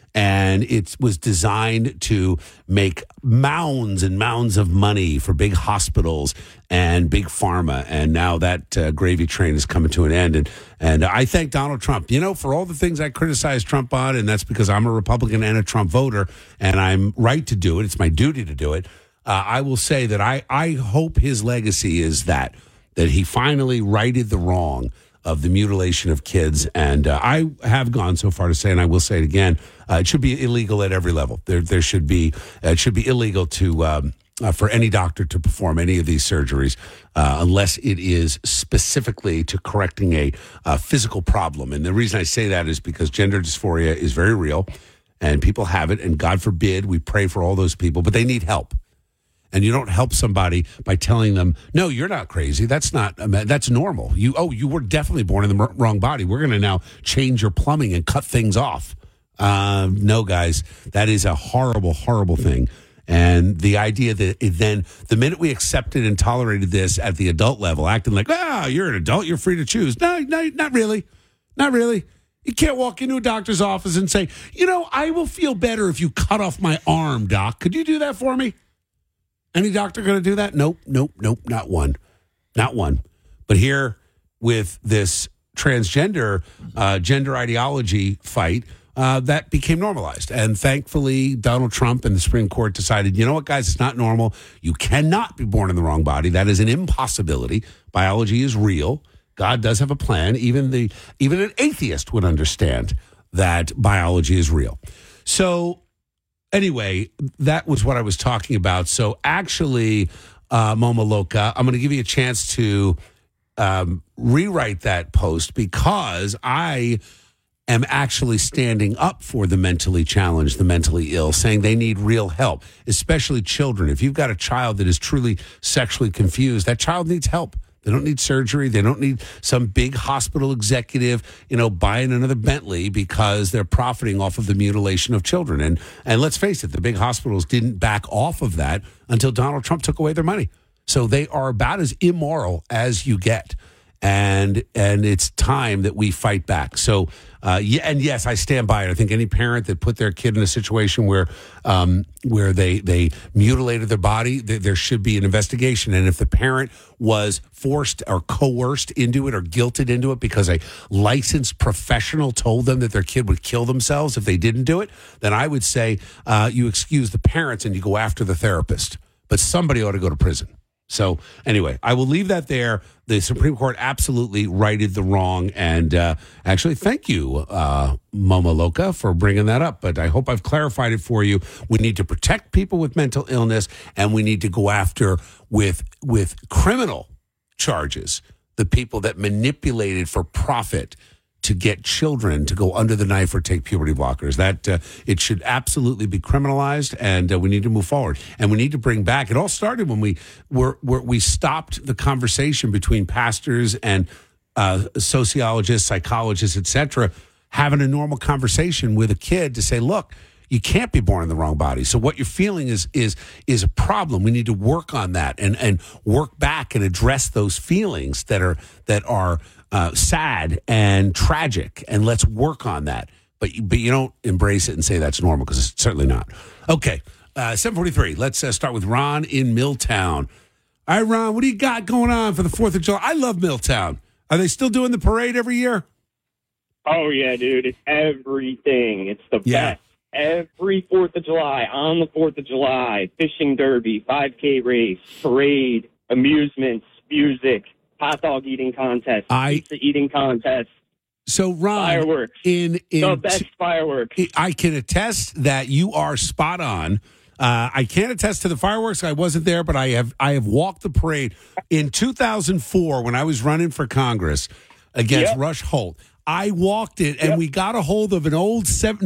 And it was designed to make mounds and mounds of money for big hospitals and big pharma. And now that gravy train is coming to an end. And I thank Donald Trump, for all the things I criticize Trump on, and that's because I'm a Republican and a Trump voter, and I'm right to do it. It's my duty to do it. I will say that I hope his legacy is that he finally righted the wrong of the mutilation of kids. And I have gone so far to say, and I will say it again, it should be illegal at every level. It should be illegal to for any doctor to perform any of these surgeries unless it is specifically to correcting a physical problem. And the reason I say that is because gender dysphoria is very real, and people have it. And God forbid, we pray for all those people, but they need help. And you don't help somebody by telling them, no, you're not crazy. That's normal. You were definitely born in the wrong body. We're going to now change your plumbing and cut things off. No, guys, that is a horrible, horrible thing. And the idea that then the minute we accepted and tolerated this at the adult level, acting like, you're an adult, you're free to choose. No, not really. Not really. You can't walk into a doctor's office and say, I will feel better if you cut off my arm, doc. Could you do that for me? Any doctor going to do that? Nope, not one. Not one. But here with this transgender gender ideology fight, that became normalized. And thankfully, Donald Trump and the Supreme Court decided, you know what, guys, it's not normal. You cannot be born in the wrong body. That is an impossibility. Biology is real. God does have a plan. Even an atheist would understand that biology is real. So anyway, that was what I was talking about. So actually, Momo Loca, I'm going to give you a chance to rewrite that post because I am actually standing up for the mentally challenged, the mentally ill, saying they need real help, especially children. If you've got a child that is truly sexually confused, that child needs help. They don't need surgery. They don't need some big hospital executive, buying another Bentley because they're profiting off of the mutilation of children. And let's face it, the big hospitals didn't back off of that until Donald Trump took away their money. So they are about as immoral as you get. And it's time that we fight back. So, yes, I stand by it. I think any parent that put their kid in a situation where they mutilated their body, there should be an investigation. And if the parent was forced or coerced into it or guilted into it because a licensed professional told them that their kid would kill themselves if they didn't do it, then I would say you excuse the parents and you go after the therapist. But somebody ought to go to prison. So anyway, I will leave that there. The Supreme Court absolutely righted the wrong. And actually, thank you, Momo Loca, for bringing that up. But I hope I've clarified it for you. We need to protect people with mental illness, and we need to go after with criminal charges the people that manipulated for profit to get children to go under the knife or take puberty blockers. That it should absolutely be criminalized, and we need to move forward. And we need to bring back. It all started when we stopped the conversation between pastors and sociologists, psychologists, etc., having a normal conversation with a kid to say, look, you can't be born in the wrong body. So what you're feeling is a problem. We need to work on that and work back and address those feelings that are sad and tragic, and let's work on that. But you don't embrace it and say that's normal, because it's certainly not. Okay, 7:43. Let's start with Ron in Milltown. All right, Ron, what do you got going on for the 4th of July? I love Milltown. Are they still doing the parade every year? Oh, yeah, dude. It's everything. It's the best. Every 4th of July, on the 4th of July, fishing derby, 5K race, parade, amusements, music, hot dog eating contest, pizza eating contest. So, Ron, fireworks. The best fireworks. I can attest that you are spot on. I can't attest to the fireworks. I wasn't there, but I have walked the parade in 2004 when I was running for Congress against Rush Holt. I walked it, and we got a hold of an old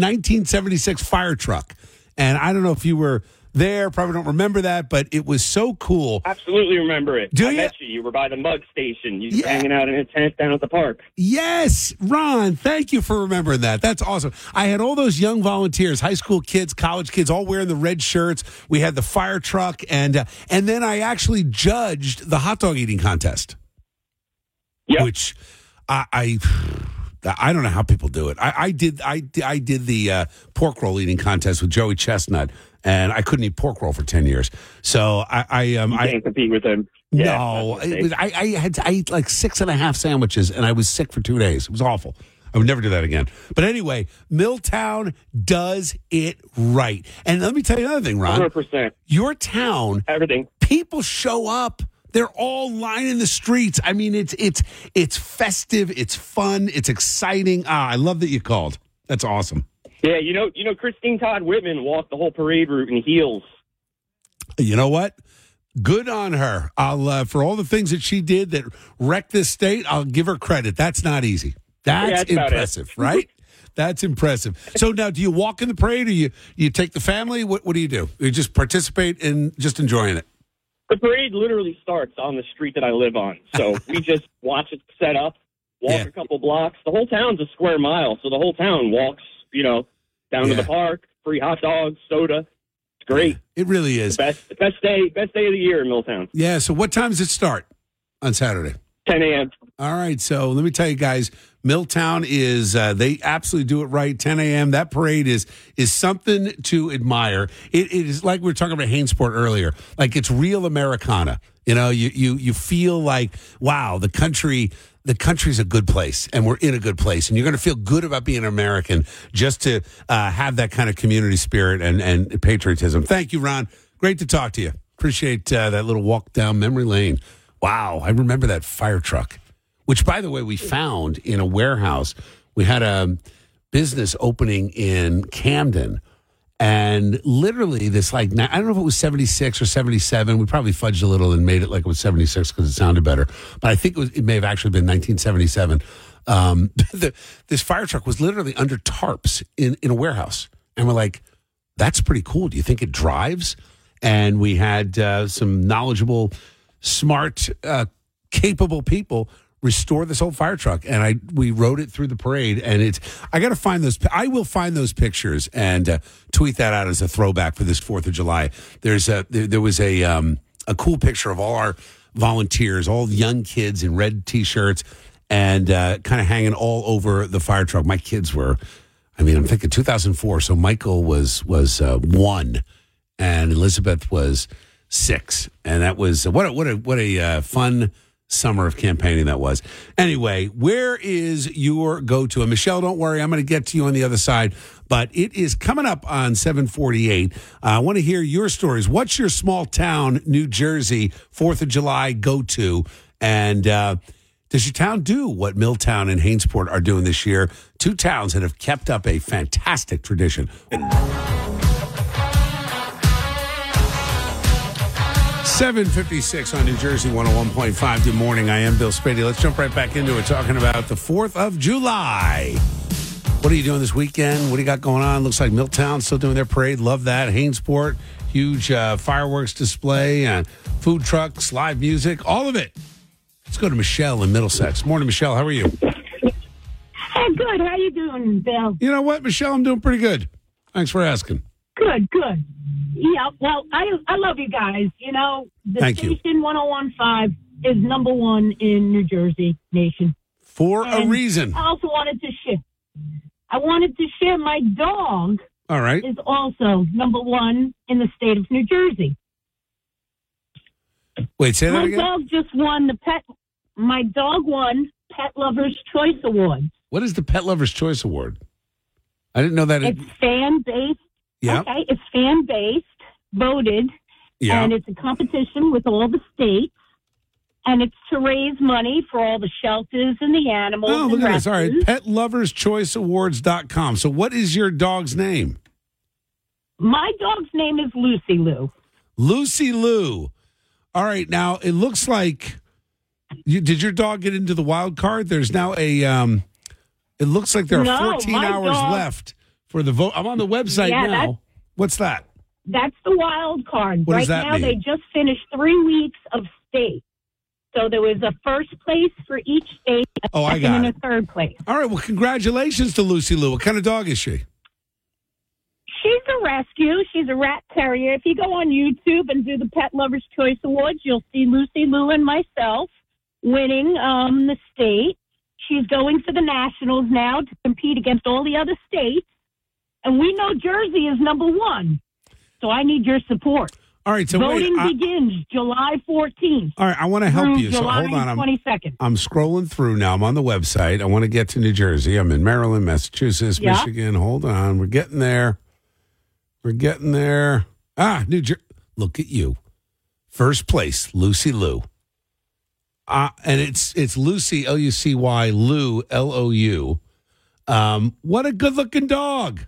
1976 fire truck. And I don't know if you were there, probably don't remember that, but it was so cool. Absolutely remember it. I bet you were by the mug station. You were hanging out in a tent down at the park. Yes, Ron, thank you for remembering that. That's awesome. I had all those young volunteers, high school kids, college kids, all wearing the red shirts. We had the fire truck, and then I actually judged the hot dog eating contest, which I don't know how people do it. I did the pork roll eating contest with Joey Chestnut, and I couldn't eat pork roll for 10 years. So I can't compete with him. Yeah, no, I had to eat like 6.5 sandwiches, and I was sick for 2 days. It was awful. I would never do that again. But anyway, Milltown does it right. And let me tell you another thing, Ron. 100%. Your town, everything. People show up. They're all lining the streets. I mean, it's festive, it's fun, it's exciting. I love that you called. That's awesome. Yeah, you know, Christine Todd Whitman walked the whole parade route in heels. You know what? Good on her. I'll for all the things that she did that wrecked this state, I'll give her credit. That's not easy. That's impressive, right? That's impressive. So now, do you walk in the parade, or you take the family? What do? You just participate in just enjoying it? The parade literally starts on the street that I live on. So we just watch it set up, walk a couple blocks. The whole town's a square mile, so the whole town walks, down to the park, free hot dogs, soda. It's great. It really is. The best day of the year in Milltown. Yeah, so what time does it start on Saturday? 10 a.m. All right, so let me tell you guys, Milltown is, they absolutely do it right, 10 a.m. That parade is something to admire. It is like we were talking about Hainsport earlier, like it's real Americana. You feel like, wow, the country's a good place, and we're in a good place, and you're going to feel good about being American just to have that kind of community spirit and patriotism. Thank you, Ron. Great to talk to you. Appreciate that little walk down memory lane. Wow, I remember that fire truck, which, by the way, we found in a warehouse. We had a business opening in Camden, and literally this, I don't know if it was 76 or 77. We probably fudged a little and made it like it was 76 because it sounded better. But I think it may have actually been 1977. This fire truck was literally under tarps in a warehouse. And we're like, that's pretty cool. Do you think it drives? And we had some knowledgeable, smart, capable people restore this old fire truck, and we rode it through the parade. And I got to find those. I will find those pictures and tweet that out as a throwback for this 4th of July. There was a cool picture of all our volunteers, all young kids in red T-shirts, and kind of hanging all over the fire truck. My kids were, I'm thinking 2004. So Michael was 1, and Elizabeth was 6, and that was what a fun summer of campaigning that was. Anyway, where is your go-to? And Michelle, don't worry, I'm going to get to you on the other side, but it is coming up on 7:48. I want to hear your stories. What's your small town, New Jersey, 4th of July go-to? And does your town do what Milltown and Hainsport are doing this year? Two towns that have kept up a fantastic tradition. 7:56 on New Jersey 101.5. Good morning. I am Bill Spady. Let's jump right back into it, talking about the 4th of July. What are you doing this weekend? What do you got going on? Looks like Milltown still doing their parade. Love that. Hainsport, huge fireworks display, food trucks, live music, all of it. Let's go to Michelle in Middlesex. Morning, Michelle. How are you? Hey, good. How you doing, Bill? You know what, Michelle? I'm doing pretty good. Thanks for asking. Good. Yeah, well, I love you guys. The Thank station 101.5 is number one in New Jersey nation. For a reason. I also wanted to share my dog. All right. Is also number one in the state of New Jersey. Wait, say that again? My dog won Pet Lovers Choice Award. What is the Pet Lovers Choice Award? I didn't know that. It's fan-based. Yeah. Okay, it's fan-based, voted, and it's a competition with all the states, and it's to raise money for all the shelters and the animals. Oh, look at this. All right, PetLoversChoiceAwards.com. So what is your dog's name? My dog's name is Lucy Lou. Lucy Lou. All right, now it looks like, did your dog get into the wild card? There's now it looks like there are 14 hours left for the vote. I'm on the website now. What's that? That's the wild card. What right does that now, mean? They just finished 3 weeks of state. So there was a first place for each state, and a third place. All right, well, congratulations to Lucy Lou. What kind of dog is she? She's a rescue. She's a rat terrier. If you go on YouTube and do the Pet Lovers Choice Awards, you'll see Lucy Lou and myself winning the state. She's going for the Nationals now to compete against all the other states. And we know Jersey is number one. So I need your support. All right, so voting begins July 14th. All right, I want to help you. July so hold on. 22nd. I'm scrolling through now. I'm on the website. I want to get to New Jersey. I'm in Maryland, Massachusetts, Michigan. Hold on. We're getting there. New Jersey. Look at you. First place, Lucy Liu. And it's Lucy, Lucy, Lou, Lou. What a good-looking dog.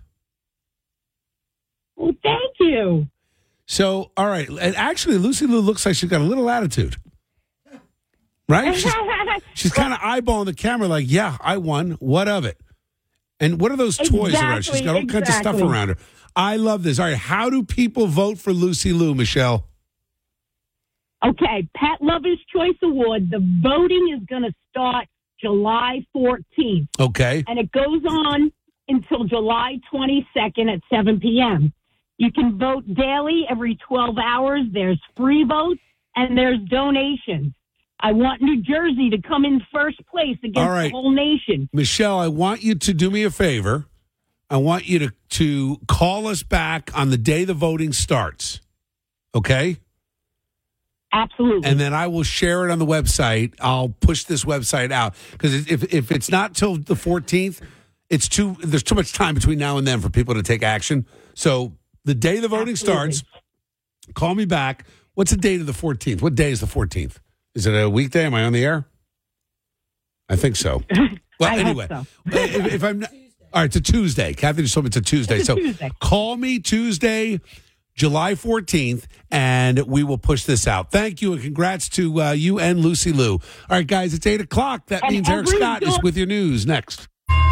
Well, thank you. So, all right. And actually, Lucy Liu looks like she's got a little attitude. Right? She's kind of eyeballing the camera like, yeah, I won. What of it? And what are those toys around? She's got all kinds of stuff around her. I love this. All right. How do people vote for Lucy Liu, Michelle? Okay. Pet Lover's Choice Award. The voting is going to start July 14th. Okay. And it goes on until July 22nd at 7 p.m. You can vote daily every 12 hours. There's free votes and there's donations. I want New Jersey to come in first place against the whole nation. Michelle, I want you to do me a favor. I want you to call us back on the day the voting starts. Okay? Absolutely. And then I will share it on the website. I'll push this website out. Because if it's not till the 14th, there's too much time between now and then for people to take action. So the day the voting starts, call me back. What's the date of the 14th? What day is the 14th? Is it a weekday? Am I on the air? I think so. Well, anyway, so. if I'm not, all right, it's a Tuesday. Kathy just told me it's a Tuesday. Tuesday. Call me Tuesday, July 14th, and we will push this out. Thank you, and congrats to you and Lucy Liu. All right, guys, it's 8 o'clock. That means Eric Scott is with your news next.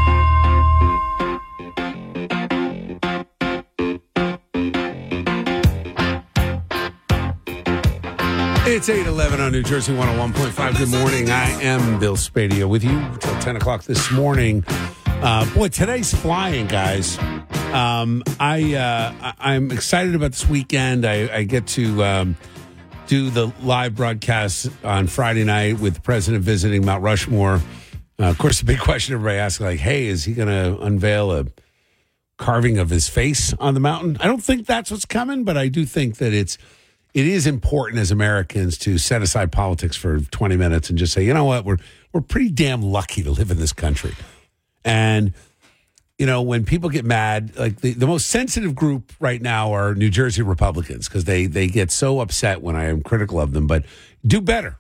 It's 8:11 on New Jersey 101.5. Good morning. I am Bill Spadia with you until 10 o'clock this morning. Boy, today's flying, guys. I'm excited about this weekend. I get to do the live broadcast on Friday night with the president visiting Mount Rushmore. Of course, the big question everybody asks, like, hey, is he going to unveil a carving of his face on the mountain? I don't think that's what's coming, but I do think that it is important as Americans to set aside politics for 20 minutes and just say, you know what, we're pretty damn lucky to live in this country. And, you know, when people get mad, like the most sensitive group right now are New Jersey Republicans because they get so upset when I am critical of them. But do better.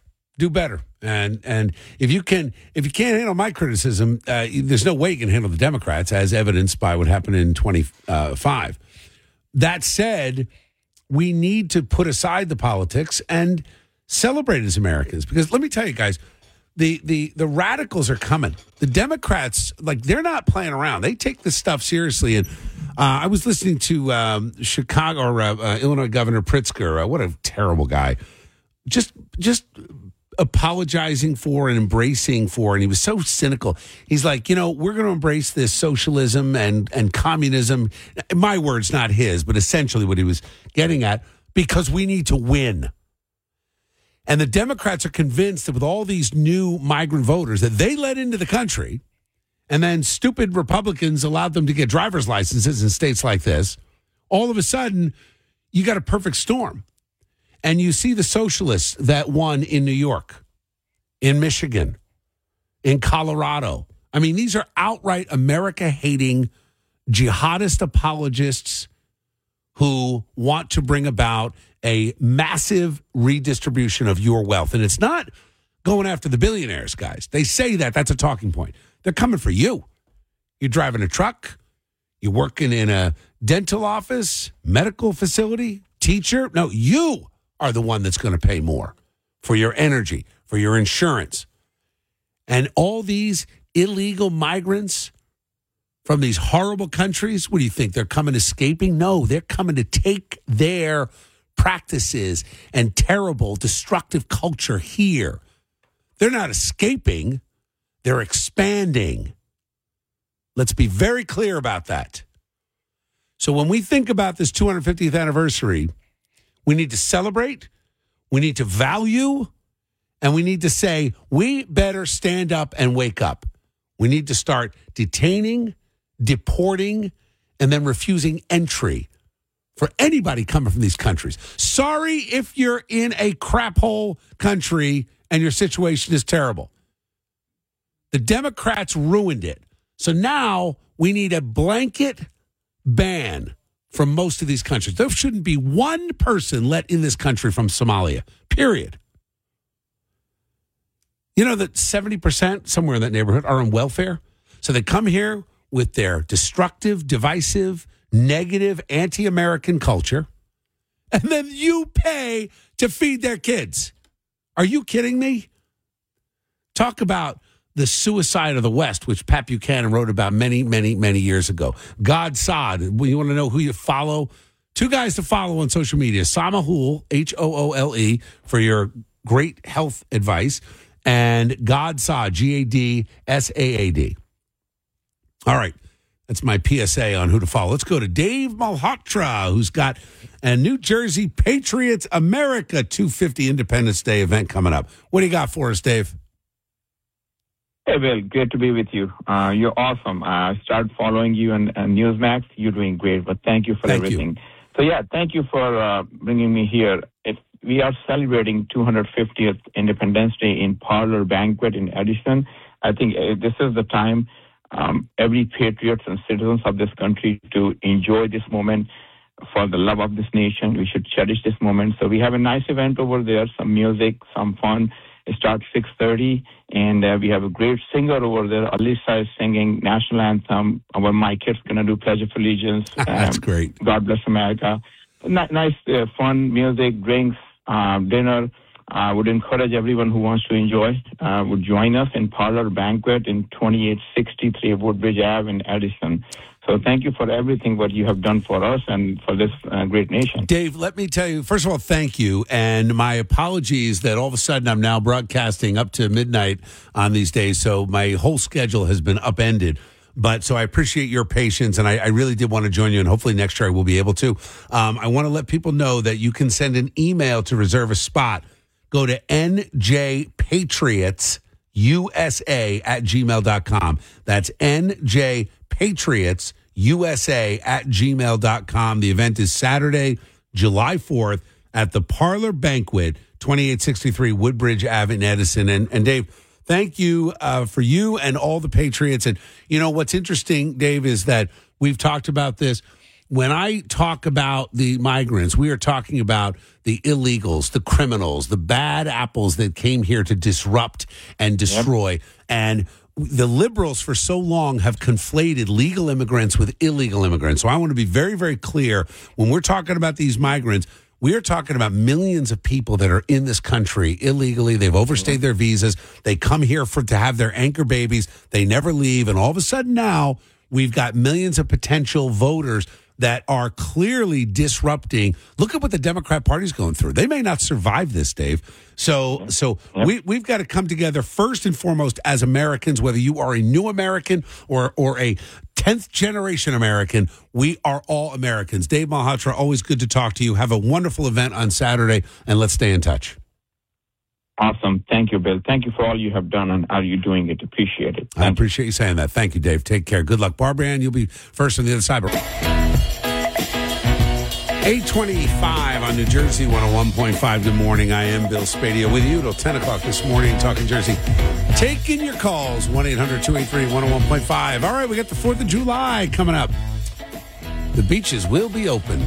And if you can't handle my criticism, there's no way you can handle the Democrats, as evidenced by what happened in 25. That said, we need to put aside the politics and celebrate as Americans. Because let me tell you guys, the radicals are coming. The Democrats, like, they're not playing around. They take this stuff seriously. And I was listening to Chicago or Illinois Governor Pritzker. What a terrible guy. Just apologizing for and embracing for, and he was so cynical. He's like, you know, we're going to embrace this socialism and communism. My words, not his, but essentially what he was getting at, because we need to win. And the Democrats are convinced that with all these new migrant voters that they let into the country, and then stupid Republicans allowed them to get driver's licenses in states like this, all of a sudden, you got a perfect storm. And you see the socialists that won in New York, in Michigan, in Colorado. I mean, these are outright America-hating jihadist apologists who want to bring about a massive redistribution of your wealth. And it's not going after the billionaires, guys. They say that. That's a talking point. They're coming for you. You're driving a truck. You're working in a dental office, medical facility, teacher. No, you are the one that's going to pay more for your energy, for your insurance. And all these illegal migrants from these horrible countries, what do you think? They're coming escaping? No, they're coming to take their practices and terrible, destructive culture here. They're not escaping. They're expanding. Let's be very clear about that. So when we think about this 250th anniversary, we need to celebrate, we need to value, and we need to say, we better stand up and wake up. We need to start detaining, deporting, and then refusing entry for anybody coming from these countries. Sorry if you're in a crap hole country and your situation is terrible. The Democrats ruined it. So now we need a blanket ban from most of these countries. There shouldn't be one person let in this country from Somalia, period. You know that 70%, somewhere in that neighborhood, are on welfare? So they come here with their destructive, divisive, negative, anti-American culture, and then you pay to feed their kids. Are you kidding me? Talk about the suicide of the West, which Pat Buchanan wrote about many, many, many years ago. God Saad, you want to know who you follow? 2 guys to follow on social media. Sama Hoole, Hoole, for your great health advice, and God Saad, Gadsaad. All right. That's my PSA on who to follow. Let's go to Dave Malhotra, who's got a New Jersey Patriots America 250 Independence Day event coming up. What do you got for us, Dave? Hey, Bill. Great to be with you. You're awesome. I started following you on Newsmax. You're doing great, but thank you for everything. So, thank you for bringing me here. We are celebrating 250th Independence Day in Parlor Banquet in Edison. I think this is the time every patriots and citizens of this country to enjoy this moment for the love of this nation. We should cherish this moment. So we have a nice event over there, some music, some fun. It starts 6:30, and we have a great singer over there. Alyssa is singing national anthem. My kid's going to do Pledge of Allegiance. That's great. God bless America. Nice, fun music, drinks, dinner. I would encourage everyone who wants to enjoy would join us in Parlor Banquet in 2863 Woodbridge Ave in Edison. So thank you for everything what you have done for us and for this great nation. Dave, let me tell you, first of all, thank you. And my apologies that all of a sudden I'm now broadcasting up to midnight on these days. So my whole schedule has been upended. But so I appreciate your patience, and I really did want to join you, and hopefully next year I will be able to. I want to let people know that you can send an email to reserve a spot. Go to njpatriotsusa@gmail.com. That's njpatriotsusa@gmail.com. The event is Saturday, July 4th at the Parlor Banquet, 2863 Woodbridge Ave in Edison. And Dave, thank you for you and all the Patriots. And, you know, what's interesting, Dave, is that we've talked about this. When I talk about the migrants, we are talking about the illegals, the criminals, the bad apples that came here to disrupt and destroy. Yep. And the liberals for so long have conflated legal immigrants with illegal immigrants. So I want to be very, very clear. When we're talking about these migrants, we are talking about millions of people that are in this country illegally. They've overstayed their visas. They come here to have their anchor babies. They never leave. And all of a sudden now we've got millions of potential voters that are clearly disrupting. Look at what the Democrat Party's going through. They may not survive this, Dave. So we've got to come together first and foremost as Americans, whether you are a new American or a 10th generation American. We are all Americans. Dave Malhotra, always good to talk to you. Have a wonderful event on Saturday, and let's stay in touch. Awesome. Thank you, Bill. Thank you for all you have done and how you're doing it. Appreciate it. I appreciate you saying that. Thank you, Dave. Take care. Good luck. Barbara Ann, you'll be first on the other side. 8:25 on New Jersey 101.5. Good morning. I am Bill Spadia with you till 10 o'clock this morning, talking Jersey. Taking your calls, 1-800-283-101.5. All right, we got the 4th of July coming up. The beaches will be open.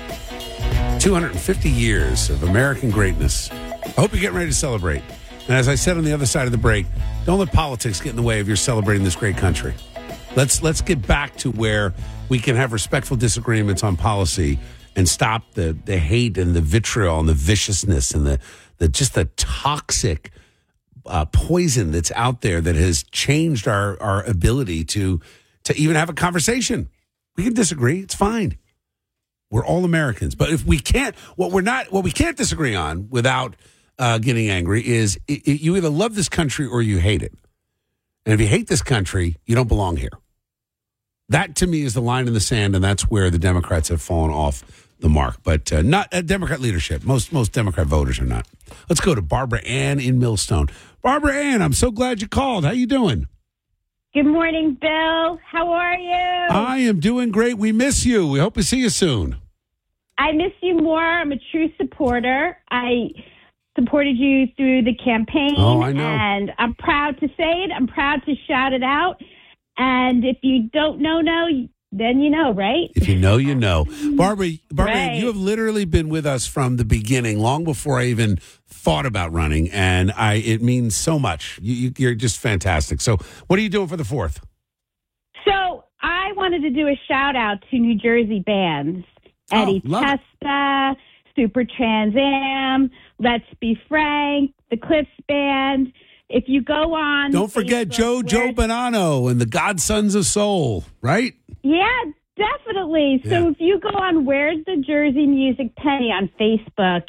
250 years of American greatness. I hope you're getting ready to celebrate. And as I said on the other side of the break, don't let politics get in the way of your celebrating this great country. Let's get back to where we can have respectful disagreements on policy and stop the hate and the vitriol and the viciousness and the toxic poison that's out there that has changed our ability to even have a conversation. We can disagree. It's fine. We're all Americans. But if we can't, what we can't disagree on without getting angry is you either love this country or you hate it. And if you hate this country, you don't belong here. That, to me, is the line in the sand, and that's where the Democrats have fallen off the mark. But not Democrat leadership. Most Democrat voters are not. Let's go to Barbara Ann in Millstone. Barbara Ann, I'm so glad you called. How you doing? Good morning, Bill. How are you? I am doing great. We miss you. We hope to see you soon. I miss you more. I'm a true supporter. I supported you through the campaign. Oh, I know. And I'm proud to say it. I'm proud to shout it out. And if you don't know, then you know, right? If you know, you know. Barbara, Right. you have literally been with us from the beginning, long before I even thought about running, and it means so much. You're just fantastic. So what are you doing for the 4th? So I wanted to do a shout out to New Jersey bands. Eddie Testa, Super Trans Am, Let's Be Frank, the Cliffs Band. If you go on... Don't forget Joe Bonanno and the Godsons of Soul, right? Yeah, definitely. So if you go on Where's the Jersey Music Penny on Facebook,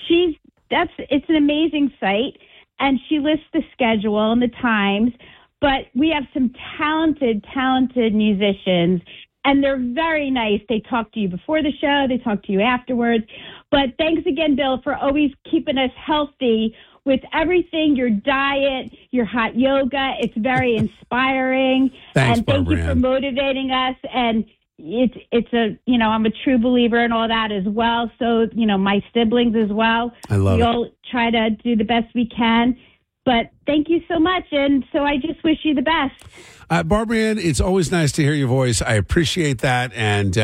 it's an amazing site, and she lists the schedule and the times. But we have some talented musicians, and they're very nice. They talk to you before the show. They talk to you afterwards. But thanks again, Bill, for always keeping us healthy with everything, your diet, your hot yoga. It's very inspiring. Thanks, and thank you for motivating us. And it's I'm a true believer in all that as well. So, my siblings as well. I love we it. all try to do the best we can. But thank you so much. And so I just wish you the best. Barbara Ann, it's always nice to hear your voice. I appreciate that. And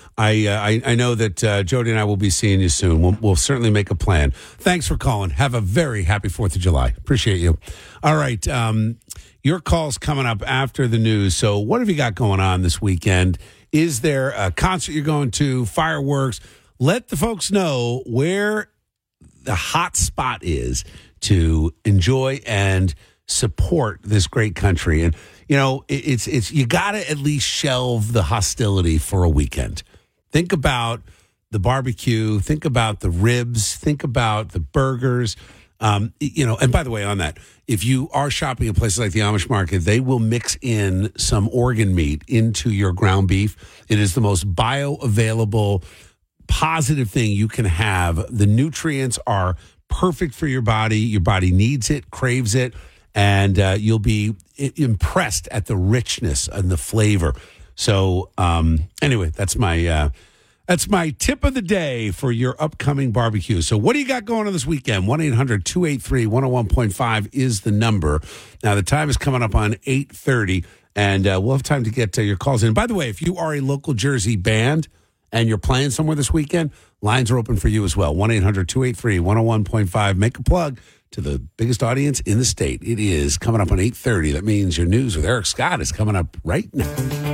I know that Jody and I will be seeing you soon. We'll certainly make a plan. Thanks for calling. Have a very happy 4th of July. Appreciate you. All right. Your call's coming up after the news. So what have you got going on this weekend? Is there a concert you're going to, fireworks? Let the folks know where the hot spot is to enjoy and support this great country. And, it's you got to at least shelve the hostility for a weekend. Think about the barbecue. Think about the ribs. Think about the burgers. And by the way, on that, if you are shopping at places like the Amish market, they will mix in some organ meat into your ground beef. It is the most bioavailable, positive thing you can have. The nutrients are perfect for your body. Your body needs it, craves it, and you'll be impressed at the richness and the flavor. So anyway, that's my tip of the day for your upcoming barbecue. So what do you got going on this weekend? 1-800-283-101.5 is the number. Now, the time is coming up on 8:30, and we'll have time to get your calls in. By the way, if you are a local Jersey band and you're playing somewhere this weekend, lines are open for you as well. 1-800-283-101.5. Make a plug to the biggest audience in the state. It is coming up on 8:30. That means your news with Eric Scott is coming up right now.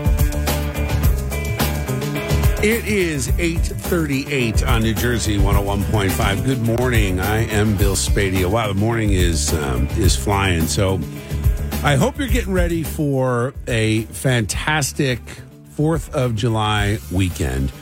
It is 8:38 on New Jersey 101.5. Good morning. I am Bill Spadia. Wow, the morning is flying. So I hope you're getting ready for a fantastic 4th of July weekend.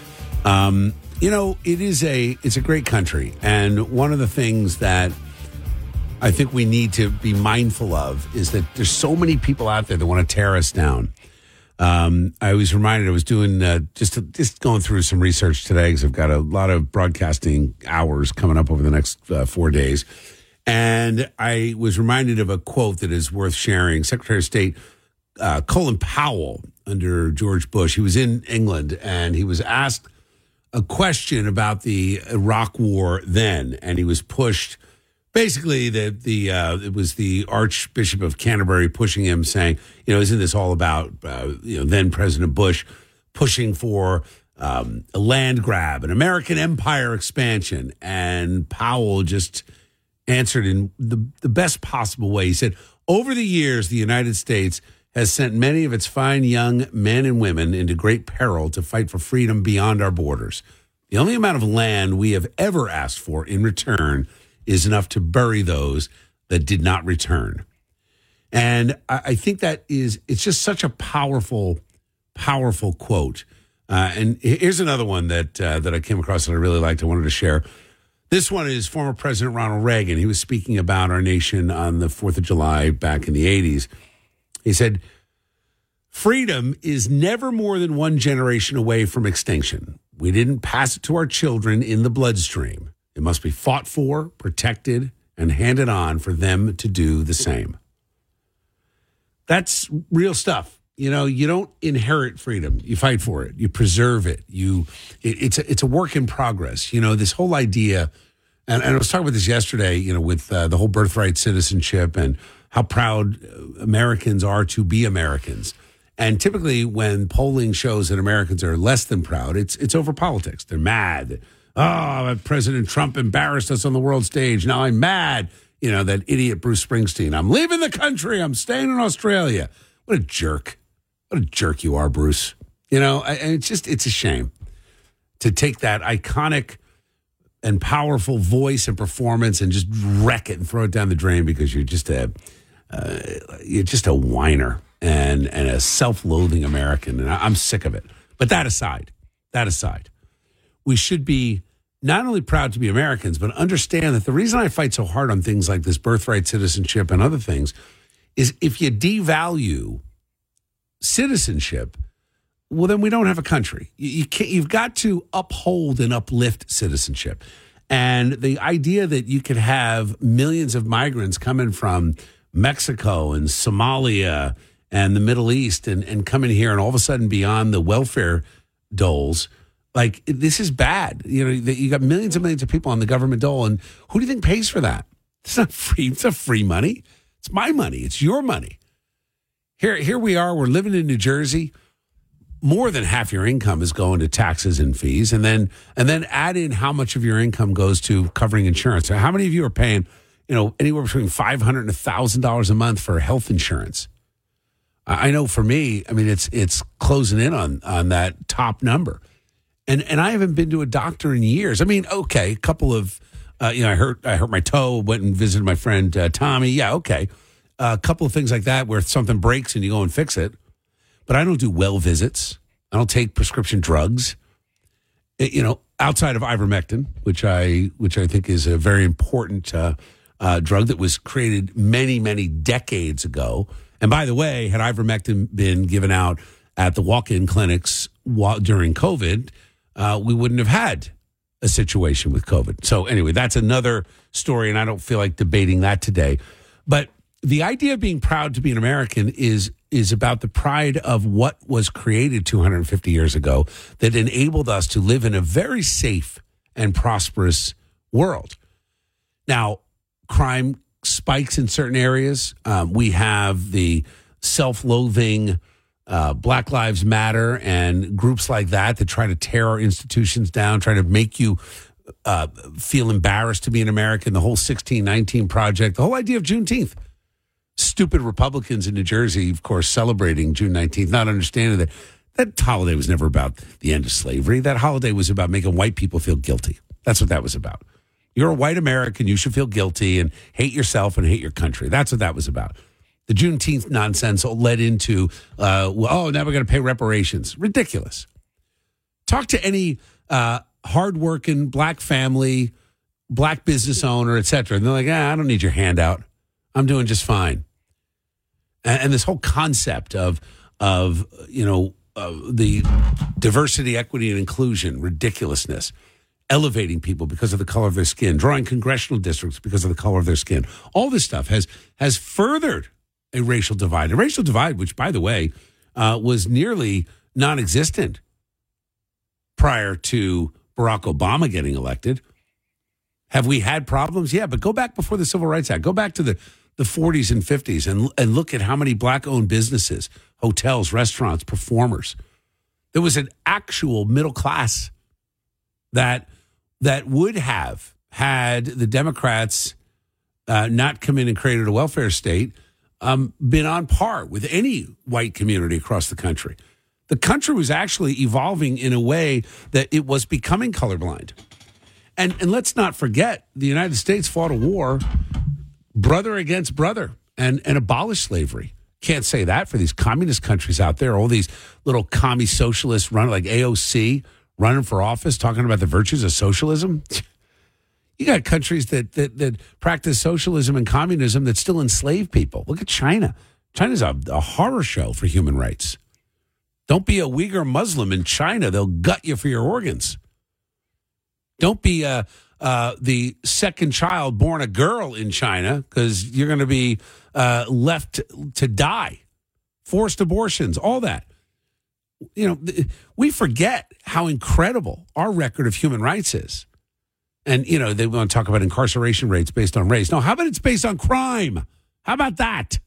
It's a great country. And one of the things that I think we need to be mindful of is that there's so many people out there that want to tear us down. I was reminded, I was doing just going through some research today because I've got a lot of broadcasting hours coming up over the next 4 days. And I was reminded of a quote that is worth sharing. Secretary of State Colin Powell under George Bush, he was in England and he was asked a question about the Iraq War then, and he was pushed. Basically, it was the Archbishop of Canterbury pushing him, saying, isn't this all about, then President Bush pushing for a land grab, an American empire expansion? And Powell just answered in the best possible way. He said, over the years, the United States has sent many of its fine young men and women into great peril to fight for freedom beyond our borders. The only amount of land we have ever asked for in return is enough to bury those that did not return. And I think it's just such a powerful, powerful quote. And here's another one that I came across that I really liked. I wanted to share. This one is former President Ronald Reagan. He was speaking about our nation on the 4th of July back in the 80s. He said, freedom is never more than one generation away from extinction. We didn't pass it to our children in the bloodstream. It must be fought for, protected, and handed on for them to do the same. That's real stuff. You know, you don't inherit freedom. You fight for it. You preserve it. It's a work in progress. You know, this whole idea, and I was talking about this yesterday, you know, with the whole birthright citizenship and how proud Americans are to be Americans. And typically when polling shows that Americans are less than proud, it's over politics. They're mad. Oh, President Trump embarrassed us on the world stage. Now I'm mad. You know, that idiot Bruce Springsteen. I'm leaving the country. I'm staying in Australia. What a jerk. What a jerk you are, Bruce. You know, and it's a shame to take that iconic and powerful voice and performance and just wreck it and throw it down the drain because you're just a whiner and a self-loathing American. And I'm sick of it. But that aside, we should be not only proud to be Americans, but understand that the reason I fight so hard on things like this birthright citizenship and other things is if you devalue citizenship, well, then we don't have a country. You've got to uphold and uplift citizenship. And the idea that you could have millions of migrants coming from Mexico and Somalia and the Middle East and coming here and all of a sudden be on the welfare doles, like, this is bad. You know, you got millions and millions of people on the government dole, and who do you think pays for that? It's not free. It's not free money. It's my money. It's your money. Here we are. We're living in New Jersey. More than half your income is going to taxes and fees, and then add in how much of your income goes to covering insurance. So how many of you are paying, you know, anywhere between $500 and $1,000 a month for health insurance? I know for me, I mean, it's closing in on that top number. And I haven't been to a doctor in years. I mean, okay, a couple of, I hurt my toe, went and visited my friend Tommy. Yeah, okay. A couple of things like that where something breaks and you go and fix it. But I don't do well visits. I don't take prescription drugs. You know, outside of ivermectin, which I think is a very important drug that was created many, many decades ago. And by the way, had ivermectin been given out at the walk-in clinics during COVID, we wouldn't have had a situation with COVID. So anyway, that's another story, and I don't feel like debating that today. But the idea of being proud to be an American is about the pride of what was created 250 years ago that enabled us to live in a very safe and prosperous world. Now, crime spikes in certain areas. We have the self-loathing Black Lives Matter and groups like that try to tear our institutions down, try to make you feel embarrassed to be an American. The whole 1619 Project, the whole idea of Juneteenth. Stupid Republicans in New Jersey, of course, celebrating June 19th, not understanding that holiday was never about the end of slavery. That holiday was about making white people feel guilty. That's what that was about. You're a white American. You should feel guilty and hate yourself and hate your country. That's what that was about. The Juneteenth nonsense led into, now we're going to pay reparations. Ridiculous. Talk to any hardworking black family, black business owner, et cetera. And they're like, I don't need your handout. I'm doing just fine. And this whole concept of the diversity, equity, and inclusion, ridiculousness, elevating people because of the color of their skin, drawing congressional districts because of the color of their skin. All this stuff has furthered a racial divide. A racial divide, which, by the way, was nearly non-existent prior to Barack Obama getting elected. Have we had problems? Yeah, but go back before the Civil Rights Act. Go back to the 40s and 50s and look at how many black-owned businesses, hotels, restaurants, performers. There was an actual middle class that would have had the Democrats not come in and created a welfare state, been on par with any white community across the country. The country was actually evolving in a way that it was becoming colorblind. And let's not forget, the United States fought a war, brother against brother, and abolished slavery. Can't say that for these communist countries out there, all these little commie socialists running like AOC, running for office, talking about the virtues of socialism. You got countries that practice socialism and communism that still enslave people. Look at China. China's a horror show for human rights. Don't be a Uyghur Muslim in China. They'll gut you for your organs. Don't be the second child born a girl in China because you're going to be left to die forced abortions, all that. We forget how incredible our record of human rights is. And, they want to talk about incarceration rates based on race. No, how about it's based on crime? How about that?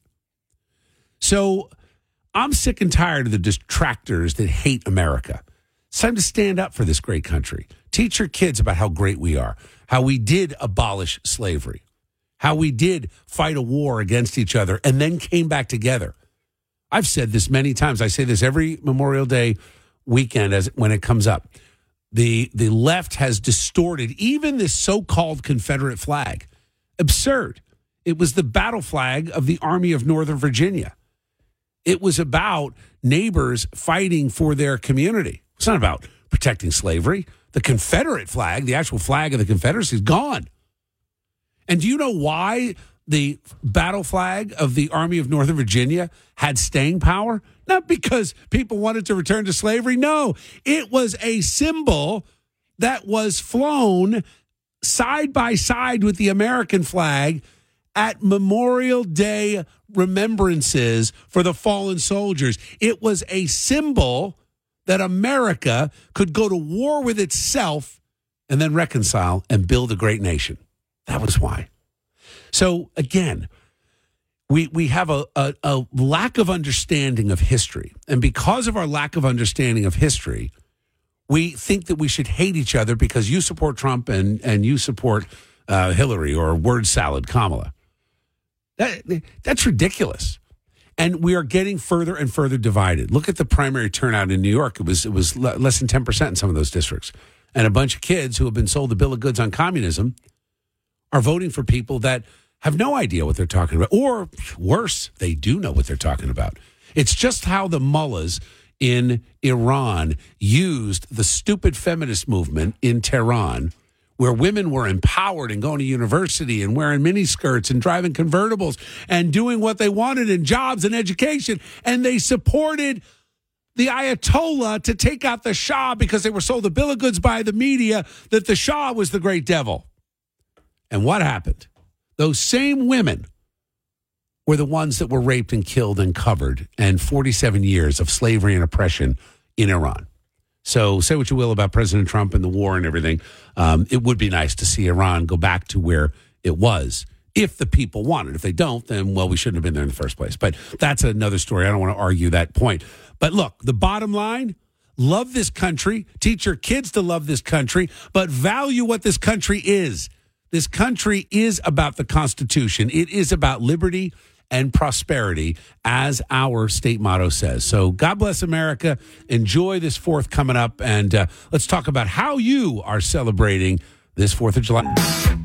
So I'm sick and tired of the detractors that hate America. It's time to stand up for this great country. Teach your kids about how great we are, how we did abolish slavery, how we did fight a war against each other and then came back together. I've said this many times. I say this every Memorial Day weekend when it comes up. The left has distorted even this so-called Confederate flag. Absurd. It was the battle flag of the Army of Northern Virginia. It was about neighbors fighting for their community. It's not about protecting slavery. The Confederate flag, the actual flag of the Confederacy, is gone. And do you know why the battle flag of the Army of Northern Virginia had staying power? Not because people wanted to return to slavery. No, it was a symbol that was flown side by side with the American flag at Memorial Day remembrances for the fallen soldiers. It was a symbol that America could go to war with itself and then reconcile and build a great nation. That was why. So again, we have a lack of understanding of history. And because of our lack of understanding of history, we think that we should hate each other because you support Trump and you support Hillary or word salad Kamala. That's ridiculous. And we are getting further and further divided. Look at the primary turnout in New York. It was less than 10% in some of those districts. And a bunch of kids who have been sold a bill of goods on communism are voting for people that have no idea what they're talking about. Or worse, they do know what they're talking about. It's just how the mullahs in Iran used the stupid feminist movement in Tehran, where women were empowered and going to university and wearing miniskirts and driving convertibles and doing what they wanted in jobs and education. And they supported the Ayatollah to take out the Shah because they were sold a bill of goods by the media that the Shah was the great devil. And what happened? Those same women were the ones that were raped and killed and covered, and 47 years of slavery and oppression in Iran. So say what you will about President Trump and the war and everything. It would be nice to see Iran go back to where it was if the people want it. If they don't, then, well, we shouldn't have been there in the first place. But that's another story. I don't want to argue that point. But look, the bottom line, love this country, teach your kids to love this country, but value what this country is. This country is about the Constitution. It is about liberty and prosperity, as our state motto says. So God bless America. Enjoy this 4th coming up. And let's talk about how you are celebrating this 4th of July.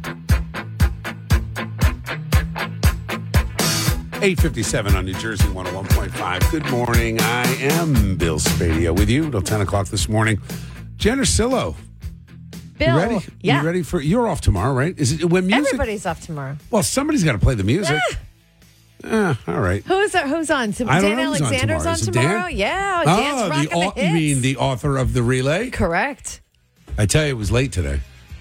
8:57 on New Jersey 101.5. Good morning. I am Bill Spadia with you until 10 o'clock this morning. Jen Ursillo. Bill, you ready? Yeah. You ready for? You're off tomorrow, right? Is it when music? Everybody's off tomorrow. Well, somebody's got to play the music. All right. Who's on? Dan Alexander's on tomorrow. Dan? Yeah, Dan's rocking the hits. You mean the author of the relay? Correct. I tell you, it was late today.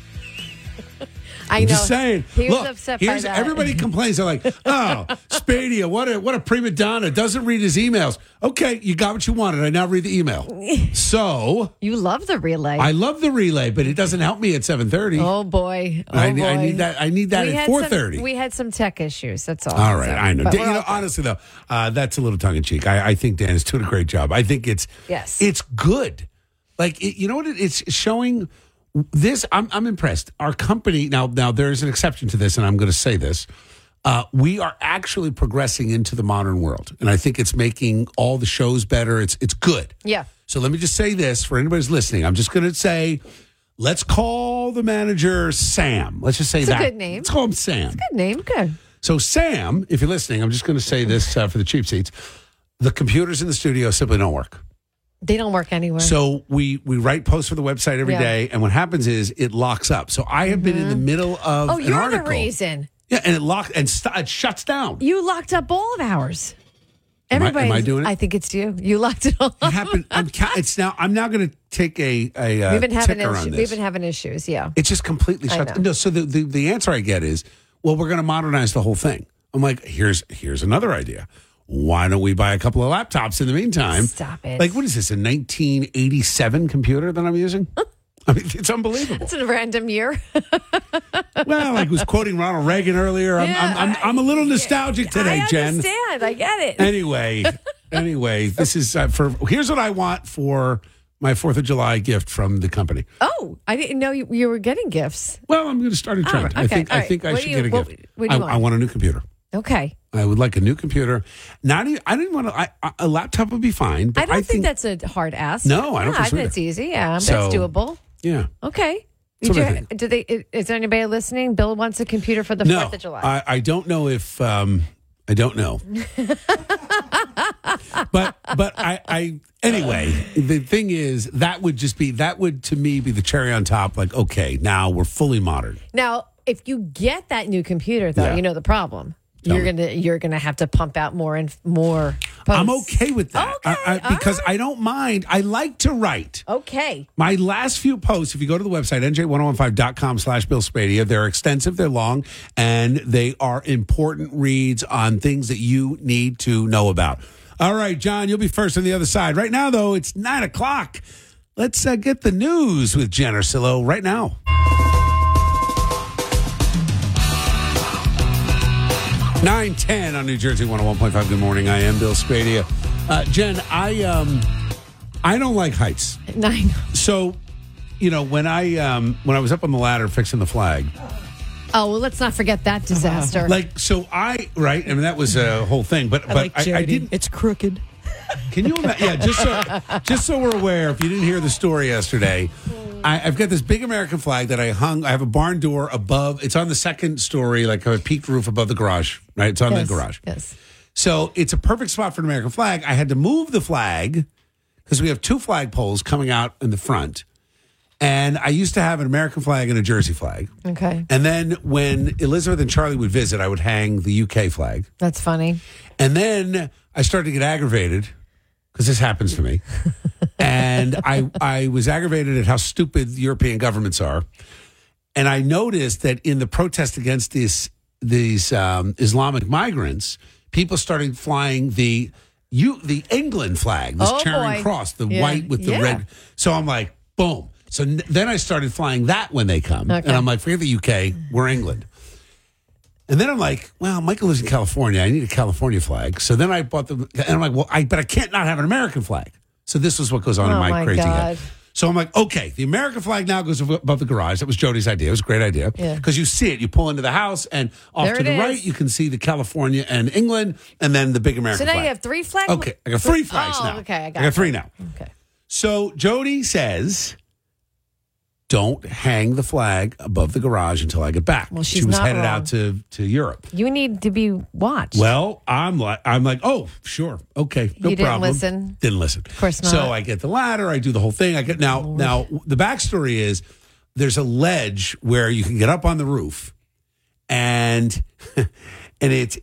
I I'm know. just saying. He was look, upset by that. Everybody complains. They're like, "Oh, Spadia, what a prima donna! Doesn't read his emails." Okay, you got what you wanted. I now read the email. So you love the relay. I love the relay, but it doesn't help me at 7:30. Oh boy! I need that. I need that at 4:30. We had some tech issues. That's all. All right, so, I know. Dan, honestly though, that's a little tongue in cheek. I think Dan is doing a great job. I think it's good. Like you know what? It's showing. This, I'm impressed. Our company, now there's an exception to this, and I'm going to say this. We are actually progressing into the modern world, and I think it's making all the shows better. It's good. Yeah. So let me just say this for anybody who's listening. I'm just going to say, let's call the manager Sam. Let's just say it's that. It's a good name. Let's call him Sam. It's a good name. Good. So Sam, if you're listening, I'm just going to say this for the cheap seats. The computers in the studio simply don't work. They don't work anywhere. So we write posts for the website every day, and what happens is it locks up. So I have been in the middle of an you're article. The reason. Yeah, and it locked and it shuts down. You locked up all of ours. Am I doing it? I think it's you. You locked it all. It happened. I'm now going to take a We've been having ticker on this. We've been having issues. Yeah. It's just completely shut down. No, so the answer I get is, well, we're going to modernize the whole thing. I'm like, here's another idea. why don't we buy a couple of laptops in the meantime? Stop it. Like, what is this, a 1987 computer that I'm using? I mean, it's unbelievable. It's a random year. Well, like I was quoting Ronald Reagan earlier. I'm a little nostalgic today, Jen. I understand. I get it. Anyway, this is here's what I want for my 4th of July gift from the company. Oh, I didn't know you were getting gifts. Well, I'm going to start a trend. Oh, okay. I think I should get a gift. What do you want? I want a new computer. Okay. I would like a new computer. I didn't want to. A laptop would be fine. But I don't think that's a hard ask. No, I don't think so. That's easy. Yeah, So, that's doable. Yeah. Okay. That's what I think. Is there anybody listening? Bill wants a computer for the 4th of July. I don't know if I don't know. but I anyway, the thing is that would to me be the cherry on top. Like, okay, now we're fully modern. Now, if you get that new computer, though, you know the problem. You're gonna have to pump out more and more posts. I'm okay with that. Okay, because I don't mind. I like to write. Okay. My last few posts, if you go to the website, nj1015.com/Bill Spadia, they're extensive, they're long, and they are important reads on things that you need to know about. All right, John, you'll be first on the other side. Right now, though, it's 9 o'clock. Let's get the news with Jen Ursillo right now. 9:10 on New Jersey 101.5. Good morning. I am Bill Spadia. Jen, I don't like heights. 9. So, when I was up on the ladder fixing the flag. Oh, well, let's not forget that disaster. Right? I mean, that was a whole thing. But I didn't. It's crooked. Can you imagine? Yeah, just so we're aware, if you didn't hear the story yesterday, I've got this big American flag that I hung. I have a barn door above. It's on the second story, like a peaked roof above the garage. Right? It's on the garage. Yes. So it's a perfect spot for an American flag. I had to move the flag because we have 2 flag poles coming out in the front. And I used to have an American flag and a Jersey flag. Okay. And then when Elizabeth and Charlie would visit, I would hang the UK flag. That's funny. And then I started to get aggravated because this happens to me. And I was aggravated at how stupid European governments are. And I noticed that in the protest against these Islamic migrants, people started flying the England flag, this Charing Cross, the white with the red. So I'm like, boom. So then I started flying that when they come. Okay. And I'm like, forget the UK, we're England. And then I'm like, well, Michael lives in California. I need a California flag. So then I bought and I'm like, well, but I can't not have an American flag. So this is what goes on in my crazy head. So I'm like, okay, the American flag now goes above the garage. That was Jody's idea. It was a great idea. Because you see it. You pull into the house, and off to the right, you can see the California and England, and then the big American flag. So now you have 3 flags? Okay, I got 3 flags now. Okay, I got 3 now. Okay. So Jody says, don't hang the flag above the garage until I get back. Well, she was headed out to Europe. You need to be watched. Well, I'm like, oh, sure, okay, no you didn't problem. Listen. Didn't listen. Of course not. So I get the ladder. I do the whole thing. I get now. The backstory is there's a ledge where you can get up on the roof, and it's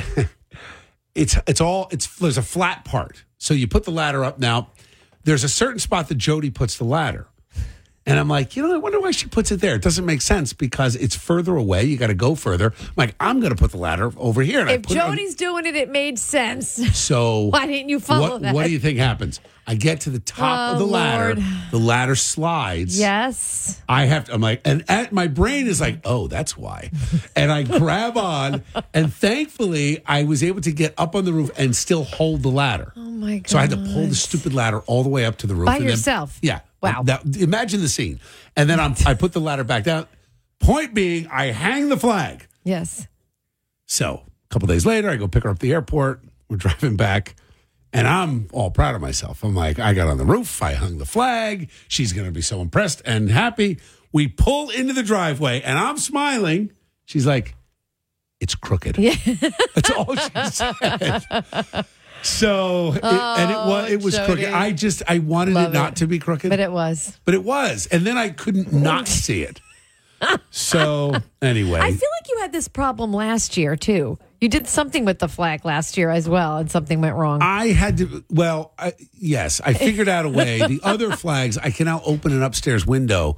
there's a flat part. So you put the ladder up. Now there's a certain spot that Jody puts the ladder. And I'm like, I wonder why she puts it there. It doesn't make sense because it's further away. You got to go further. I'm like, I'm going to put the ladder over here. And if Jody's doing it, it made sense. So why didn't you follow that? What do you think happens? I get to the top of the ladder. Lord. The ladder slides. Yes. I'm like, and my brain is like, oh, that's why. And I grab on, and thankfully, I was able to get up on the roof and still hold the ladder. Oh my God. So I had to pull the stupid ladder all the way up to the roof. By yourself? Yeah. Wow. Imagine the scene. And then I put the ladder back down. Point being, I hang the flag. Yes. So a couple days later, I go pick her up at the airport. We're driving back. And I'm all proud of myself. I'm like, I got on the roof. I hung the flag. She's going to be so impressed and happy. We pull into the driveway, and I'm smiling. She's like, it's crooked. Yeah. That's all she said. So, it was Jody. crooked. I wanted it not to be crooked. But it was. And then I couldn't not see it. So, anyway. I feel like you had this problem last year, too. You did something with the flag last year as well, and something went wrong. I had to, yes, I figured out a way. The other flags, I can now open an upstairs window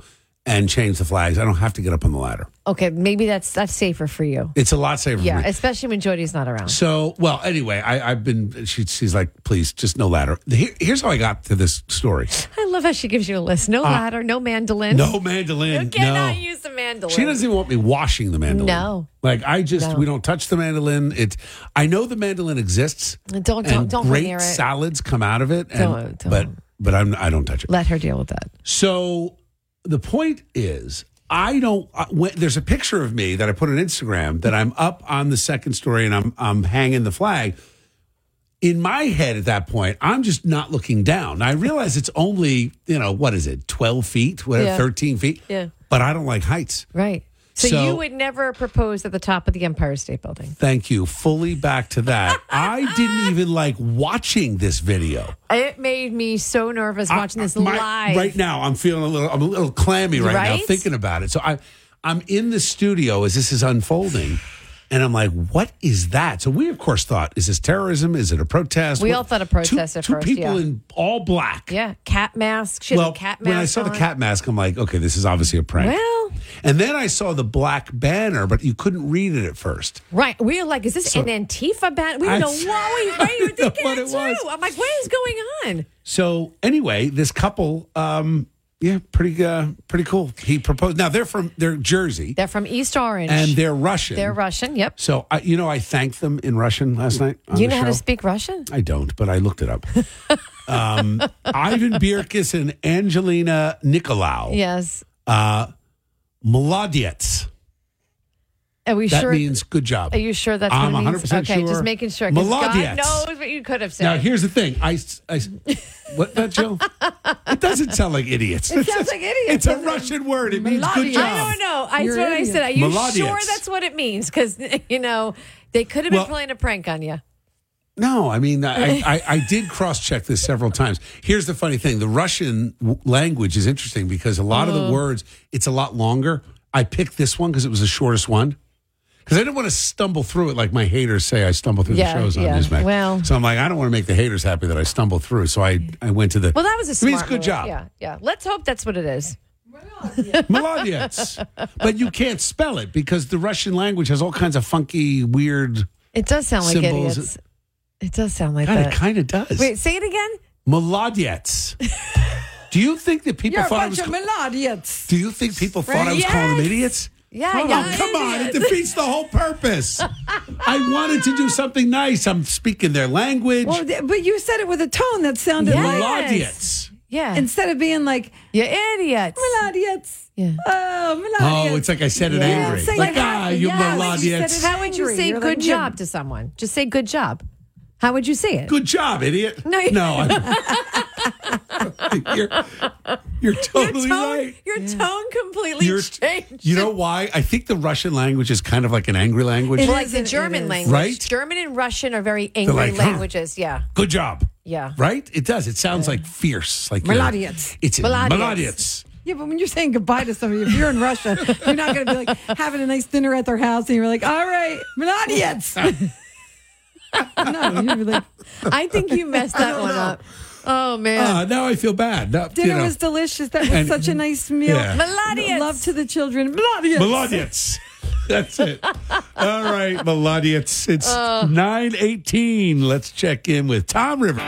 and change the flags. I don't have to get up on the ladder. Okay, maybe that's safer for you. It's a lot safer Yeah, for me. especially when Jody's not around. So, well, anyway, I've been, she's like, please, just no ladder. Here's how I got to this story. I love how she gives you a list. No ladder, no mandolin. No mandolin. You cannot use the mandolin. She doesn't even want me washing the mandolin. No. Like, we don't touch the mandolin. I know the mandolin exists. Don't go great near it. salads come out of it. And, Don't. But I don't touch it. Let her deal with that. So the point is, there's a picture of me that I put on Instagram that I'm up on the second story and I'm hanging the flag. In my head at that point, I'm just not looking down. I realize it's only, 12 feet, 13 feet. Yeah. But I don't like heights. Right. So you would never propose at the top of the Empire State Building. Thank you. Fully back to that. I didn't even like watching this video. It made me so nervous watching this live. Right now, I'm feeling a little clammy right now thinking about it. So I'm in the studio as this is unfolding, and I'm like, what is that? So we, of course, thought, is this terrorism? Is it a protest? We all thought a protest at first. Two people in all black. Yeah, cat masks. She had a cat mask when I saw the cat mask, I'm like, okay, this is obviously a prank. Well. And then I saw the black banner, but you couldn't read it at first. Right. We were like, is this an Antifa banner? We didn't know what we were thinking what it too. was. I'm like, what is going on? So anyway, this couple, pretty cool. He proposed. Now they're Jersey. They're from East Orange. And they're Russian. They're Russian, yep. So, I thanked them in Russian last night. You know how to speak Russian? I don't, but I looked it up. Ivan Birkis and Angelina Nicolaou. Yes. Молодец. Are we that sure? That means good job. Are you sure that's I'm what it means? 100% okay, sure. just making sure. 'Cause God Молодец. knows what you could have said. Now, here's the thing. What that, Joe? It doesn't sound like idiots. It sounds like idiots. It's a Russian word. It means good job. I don't know. That's You're what an I idiot. said. Are you Молодец. sure that's what it means? Because, they could have been playing a prank on you. No, I mean, I did cross-check this several times. Here's the funny thing. The Russian language is interesting because a lot of the words, it's a lot longer. I picked this one because it was the shortest one. Because I didn't want to stumble through it like my haters say I stumble through the shows on Newsmax. Well, so I'm like, I don't want to make the haters happy that I stumble through. So I went to the... Well, that was a smart good move. job. Yeah. Let's hope that's what it is. Молодец. But you can't spell it because the Russian language has all kinds of funky, weird It does sound like symbols. idiots. It does sound like God, that. it kind of does. Wait, say it again? Молодец. Do you think that people You're a thought bunch it of was... idiots. Do you think people thought I was calling them idiots? Yeah, Come on, it defeats the whole purpose. I wanted to do something nice. I'm speaking their language. Well, but you said it with a tone that sounded like Молодец. Yeah. instead of being like you idiots. Молодец. Yeah. Oh, молодец. Oh, it's like I said it angry. Say Like, that. you Yeah, молодец. you said it How would you angry. say You're good like, job to someone? Just say good job. How would you say it? Good job, idiot. No, You're totally right. Your tone completely changed. You know why? I think the Russian language is kind of like an angry language. Well, like the German language. Right? German and Russian are very angry like, languages. Yeah. Good job. Yeah. Right? It does. It sounds like fierce. Like Молодец. It's молодец. Yeah, but when you're saying goodbye to somebody, if you're in Russia, you're not going to be like having a nice dinner at their house and you're like, all right, молодец. No, you'd be like, I think you messed that one up. Oh, man. Now I feel bad. dinner was delicious. That was such a nice meal. Yeah. Молодец. Love to the children. Молодец. Молодец. That's it. All right, молодец. It's 9:18. Let's check in with Tom River.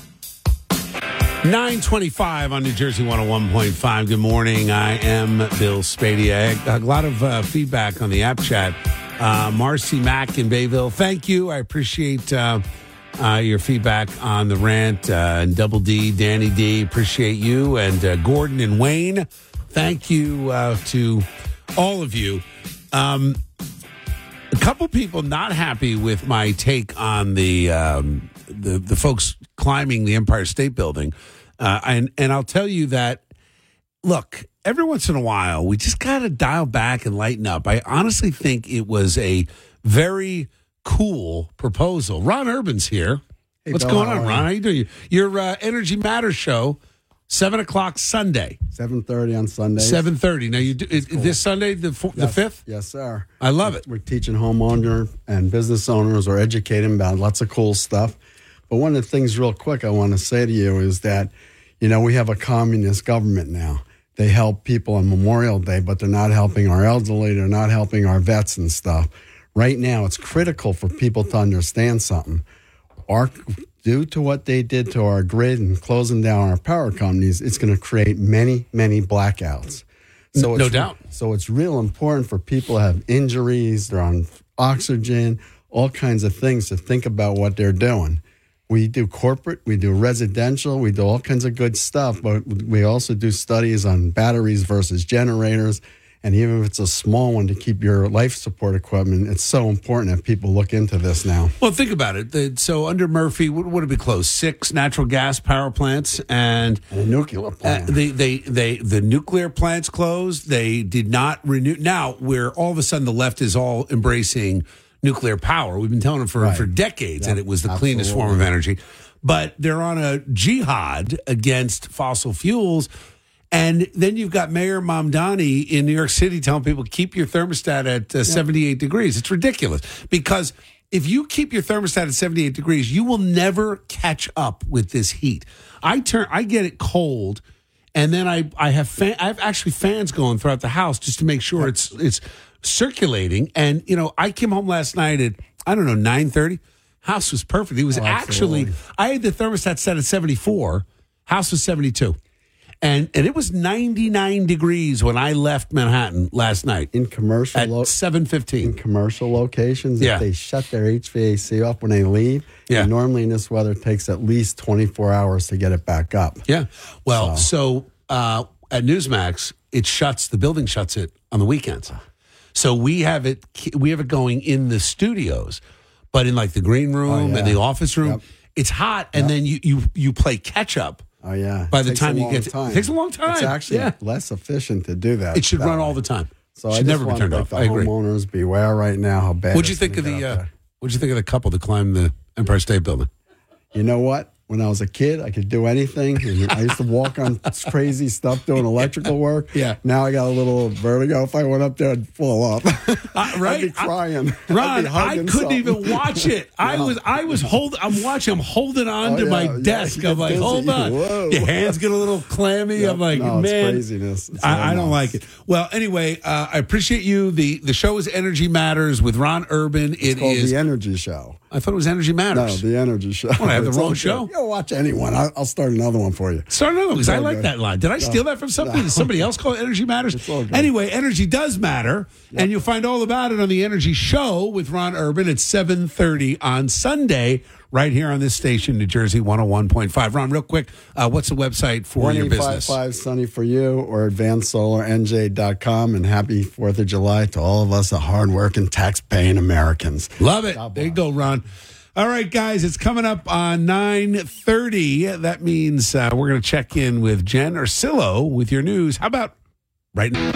9:25 on New Jersey 101.5. Good morning. I am Bill Spadia. A lot of feedback on the app chat. Marcy Mack in Bayville, thank you. I appreciate your feedback on the rant. And Double D, Danny D, appreciate you. And Gordon and Wayne, thank you to all of you. A couple people not happy with my take on the folks climbing the Empire State Building. And I'll tell you that, look, every once in a while, we just got to dial back and lighten up. I honestly think it was a very cool proposal. Ron Urban's here. Hey, What's Bill, going how on, are Ron? you? How you doing? Your Energy Matters show, 7 o'clock Sunday. 7:30 on Sunday. 7:30. Now, you do this Sunday, the 5th? Yes, sir. I love it. We're teaching homeowner and business owners or educating about lots of cool stuff. But one of the things real quick I want to say to you is that, we have a communist government now. They help people on Memorial Day, but they're not helping our elderly. They're not helping our vets and stuff. Right now, it's critical for people to understand something. Due to what they did to our grid and closing down our power companies, it's going to create many, many blackouts. So no doubt. So it's real important for people to have injuries, they're on oxygen, all kinds of things to think about what they're doing. We do corporate, we do residential, we do all kinds of good stuff, but we also do studies on batteries versus generators. And even if it's a small one to keep your life support equipment, it's so important that people look into this now. Well, think about it. So under Murphy, what would it be closed? 6 natural gas power plants and a nuclear plant. The nuclear plants closed. They did not renew. Now, where all of a sudden the left is all embracing nuclear power. We've been telling them for decades that it was the cleanest form of energy. But they're on a jihad against fossil fuels. And then you've got Mayor Mamdani in New York City telling people, keep your thermostat at 78 degrees. It's ridiculous because if you keep your thermostat at 78 degrees, you will never catch up with this heat. I get it cold, and then I have actually fans going throughout the house just to make sure it's circulating. And, I came home last night at, 9:30. House was perfect. It was actually, I had the thermostat set at 74. House was 72. And it was 99 degrees when I left Manhattan last night. In commercial at 7:15. In commercial locations, if they shut their HVAC off when they leave, and normally in this weather it takes at least 24 hours to get it back up. Yeah. Well, so at Newsmax, the building shuts it on the weekends. So we have it going in the studios, but in like the green room and the office room, it's hot, and then you play catch up. Oh, yeah. By the time you get to it takes a long time. It's actually less efficient to do that. It should run all the time. So it should never be turned off. The homeowners beware right now how bad. What'd you think of the couple that climbed the Empire State Building? You know what? When I was a kid, I could do anything. And I used to walk on crazy stuff doing electrical work. Yeah. Now I got a little vertigo. If I went up there, I'd fall off. Right? I'd be crying. Ron, I couldn't even watch it. I'm holding on to my desk. I'm like, hold on. Whoa. Your hands get a little clammy. Yep. I'm like, no, it's man. craziness. I don't like it. Well, anyway, I appreciate you. The show is Energy Matters with Ron Urban. It's called The Energy Show. I thought it was Energy Matters. No, The Energy Show. I have the wrong show. You'll watch anyone. I'll start another one for you. Start another one because I like that line. Did I steal that from somebody? Did somebody else call it Energy Matters? It's all good. Anyway, energy does matter, and you'll find all about it on The Energy Show with Ron Urban at 7:30 on Sunday, right here on this station, New Jersey 101.5. Ron, real quick, what's the website for your business? 1855 Sunny for You or AdvancedSolarNJ.com. And happy 4th of July to all of us, the hardworking, tax-paying Americans. Love it. There you go, Ron. All right, guys, it's coming up on 9:30. That means we're going to check in with Jen Ursillo with your news. How about right now?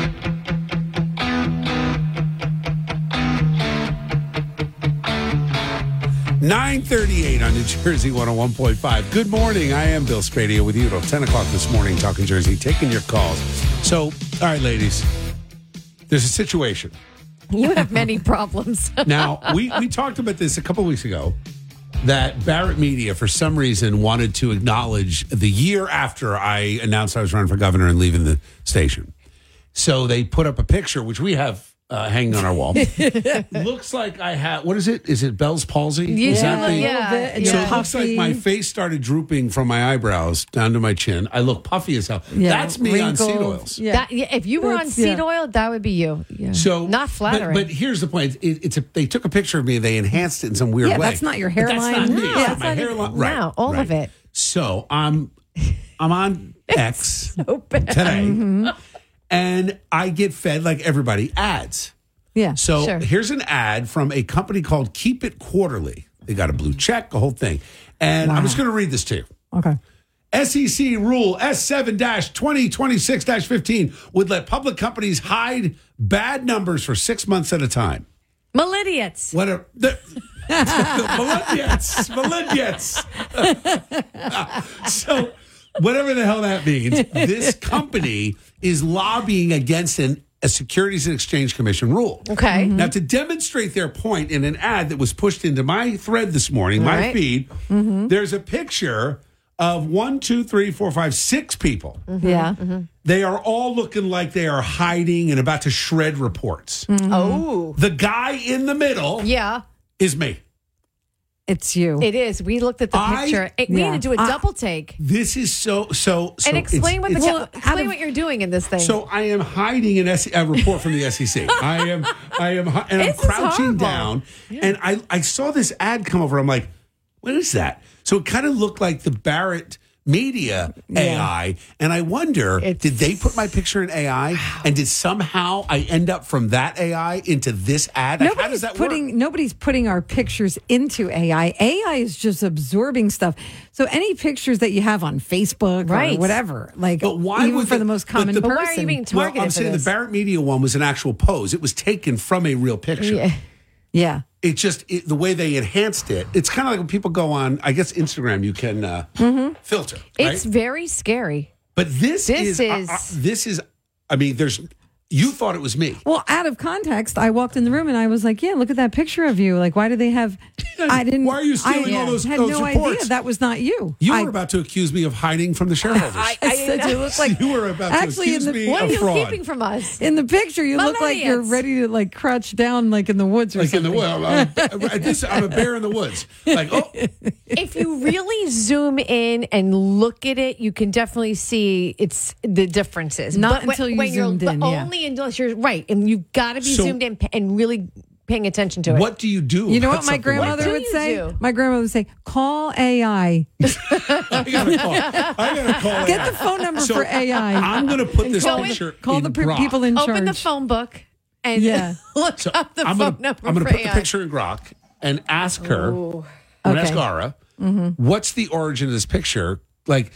$9:38 on New Jersey 101.5. Good morning. I am Bill Spadea with you till 10 o'clock this morning, talking Jersey, taking your calls. So, all right, ladies, there's a situation. You have many problems. Now, we talked about this a couple weeks ago, that Barrett Media, for some reason, wanted to acknowledge the year after I announced I was running for governor and leaving the station. So they put up a picture, which we have hanging on our wall. Looks like I have, what is it? Is it Bell's palsy? Yeah, is that yeah. So it looks like my face started drooping from my eyebrows down to my chin. I look puffy as hell. Yeah, That's me on seed oils. Yeah. If you were on seed oil, that would be you. Yeah. So not flattering. But here's the point: they took a picture of me, they enhanced it in some weird way. That's not your hairline. That's not me. No, It's that's my not hairline. even, Right. no, all of it. So I'm on X So bad. today, and I get fed like everybody ads. Yeah. So Sure. here's an ad from a company called Keep It Quarterly. They got a blue check, the whole thing, and I'm just going to read this to you. Okay. SEC Rule S7-2026-15 would let public companies hide bad numbers for 6 months at a time. Millennials. Whatever. Millennials. So, whatever the hell that means, this company is lobbying against a Securities and Exchange Commission rule. Okay. Now, to demonstrate their point in an ad that was pushed into my thread this morning, my feed, there's a picture of 1, 2, 3, 4, 5, 6 people. Yeah. They are all looking like they are hiding and about to shred reports. Oh. The guy in the middle is me. It's you. It is. We looked at the picture. We need to do a double take. This is so. And explain what you're doing in this thing. So I am hiding a report from the SEC. I'm crouching down, and I saw this ad come over. I'm like, what is that? So it kind of looked like the Barrett Media AI, and I wonder, did they put my picture in AI, and did somehow I end up from that AI into this ad? Like, how does that work? Nobody's putting our pictures into AI. AI is just absorbing stuff. So any pictures that you have on Facebook or whatever, like, but why even for the most common person. Why are you being targeted? Well, I'm saying the Barrett Media one was an actual pose. It was taken from a real picture. Yeah. It just the way they enhanced it. It's kind of like when people go on, I guess, Instagram. You can filter. Right? It's very scary. But this is. I mean, you thought it was me. Well, out of context, I walked in the room and I was like, "Yeah, look at that picture of you. Like, why do they have?" I didn't. Why are you stealing all those? I had those no reports? idea that was not you. You were about to accuse me of hiding from the shareholders. I said you look like you were about to accuse me what of are you fraud. keeping from us? In the picture, you look like you're ready to like crouch down, like in the woods or something. In the woods. I'm a bear in the woods. Like, if you really zoom in and look at it, you can definitely see it's the differences. Not until you zoomed in. Only unless you're right, and you've got to be zoomed in and really paying attention to it. What do you do? You know what my grandmother would say? My grandmother would say, "Call AI." I gotta call. Get the phone number for AI. I'm going to put this picture. Call the people in charge. Open the phone book and look up the phone number. I'm going for to put AI. the picture in Grok and ask her. I'm going to ask Ara, what's the origin of this picture? Like,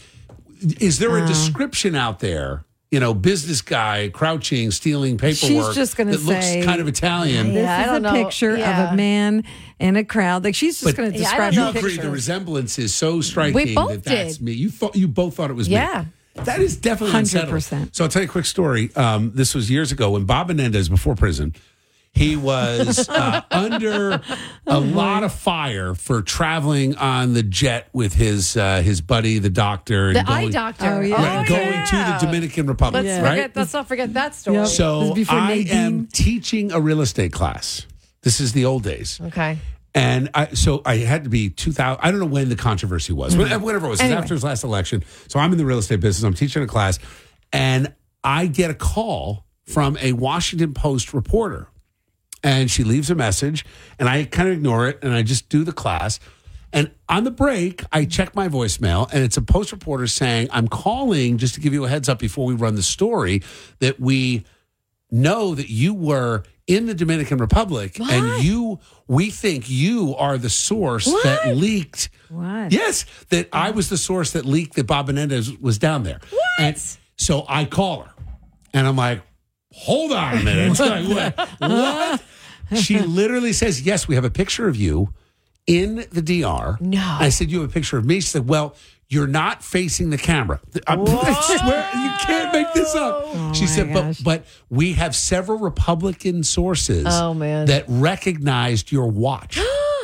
is there a description out there? You know, business guy crouching, stealing paperwork. She's just going to say, looks kind of Italian. This is a picture of a man in a crowd. Like, she's just going to describe you the agree picture. the resemblance is so striking We both that's did. me. You both thought it was me. Yeah. That is definitely 100%. unsettling. So I'll tell you a quick story. This was years ago when Bob Menendez, before prison, he was under a lot of fire for traveling on the jet with his buddy, the doctor. And eye doctor. Going to the Dominican Republic, Let's not forget that story. Yep. So I am teaching a real estate class. This is the old days. Okay. And I had to be 2000. I don't know when the controversy was, whatever it was. It was after his last election. So I'm in the real estate business. I'm teaching a class, and I get a call from a Washington Post reporter, and she leaves a message, and I kind of ignore it, and I just do the class. And on the break, I check my voicemail, and it's a Post reporter saying, "I'm calling just to give you a heads up before we run the story that we know that you were in the Dominican Republic, and we think you are the source that leaked." What? Yes, that I was the source that leaked that Bob Menendez was down there. What? And so I call her, and I'm like, "Hold on a minute." It's like, what? She literally says, "Yes, we have a picture of you in the DR." No. I said, "You have a picture of me?" She said, "Well, you're not facing the camera." I swear, you can't make this up. She said, but we have several Republican sources that recognized your watch.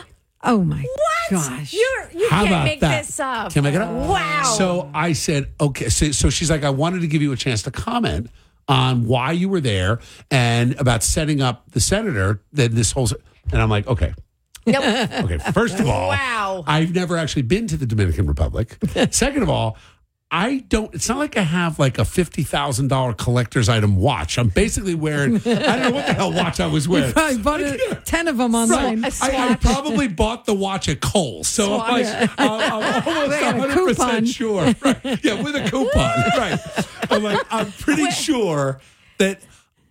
Oh, my What? gosh. You How can't about make that? this up. Can I make it up? Wow. So I said, okay. So she's like, "I wanted to give you a chance to comment on why you were there and about setting up the senator." Then this whole, and I'm like, okay. Nope. Okay, first of all, Wow. I've never actually been to the Dominican Republic. Second of all, it's not like I have like a $50,000 collector's item watch. I'm basically wearing, I don't know what the hell watch I was wearing. You probably bought 10 of them online. I probably bought the watch at Kohl's. So I'm almost 100% sure. Right. Yeah, with a coupon. Right. I'm pretty sure that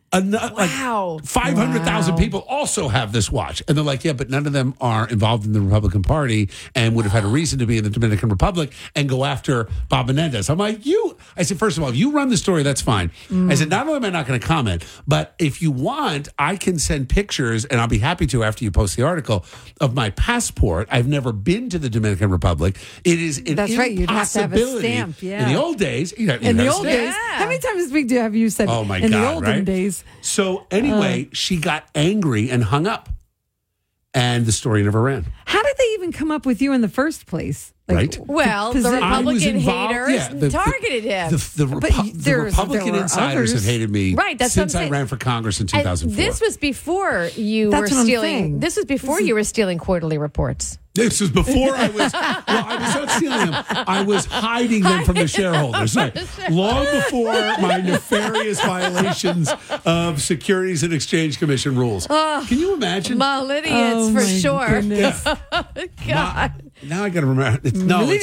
500,000 people also have this watch. And they're like, "Yeah, but none of them are involved in the Republican Party and would have had a reason to be in the Dominican Republic and go after Bob Menendez." I'm like, I said, "First of all, if you run the story, that's fine." I said, "Not only am I not going to comment, but if you want, I can send pictures, and I'll be happy to after you post the article, of my passport. I've never been to the Dominican Republic. It is an That's right. You'd have to have a impossibility." stamp. Yeah. In the old days, In the old days. How many times this week have you said, "Oh my in God," the olden right? days? So anyway, she got angry and hung up. and the story never ran. How did they even come up with you in the first place? Right. Well, the Republican haters targeted him. The Republican insiders have hated me since I ran for Congress in 2004. And this was before you were stealing. This was before you were stealing quarterly reports. This was before I was. Well, I was not stealing them. I was hiding them from the shareholders. Right. Long before my nefarious violations of Securities and Exchange Commission rules. Can you imagine? Millennials for sure. God. Now I got to remember. It's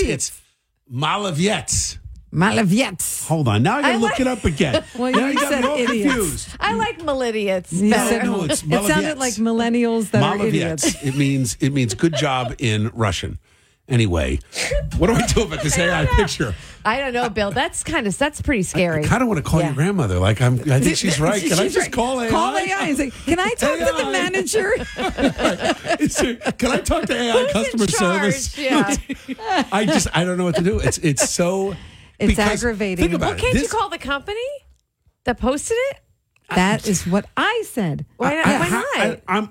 Malaviettes. Malaviettes. Hold on. Now I got to look it up again. Well, now you got me all confused. I like millennials. It's it sounded like millennials that are idiots. It means good job in Russian. Anyway, what do I do about this AI picture? I don't know, Bill. That's pretty scary. I kind of want to call your grandmother. Like I think she's right. Can I just call AI? Call AI and say, "Can I talk to the manager?" Can I talk to AI customer service? Yeah. I don't know what to do. It's so. It's aggravating. Think about can't you call the company that posted it? That is what I said. Why not?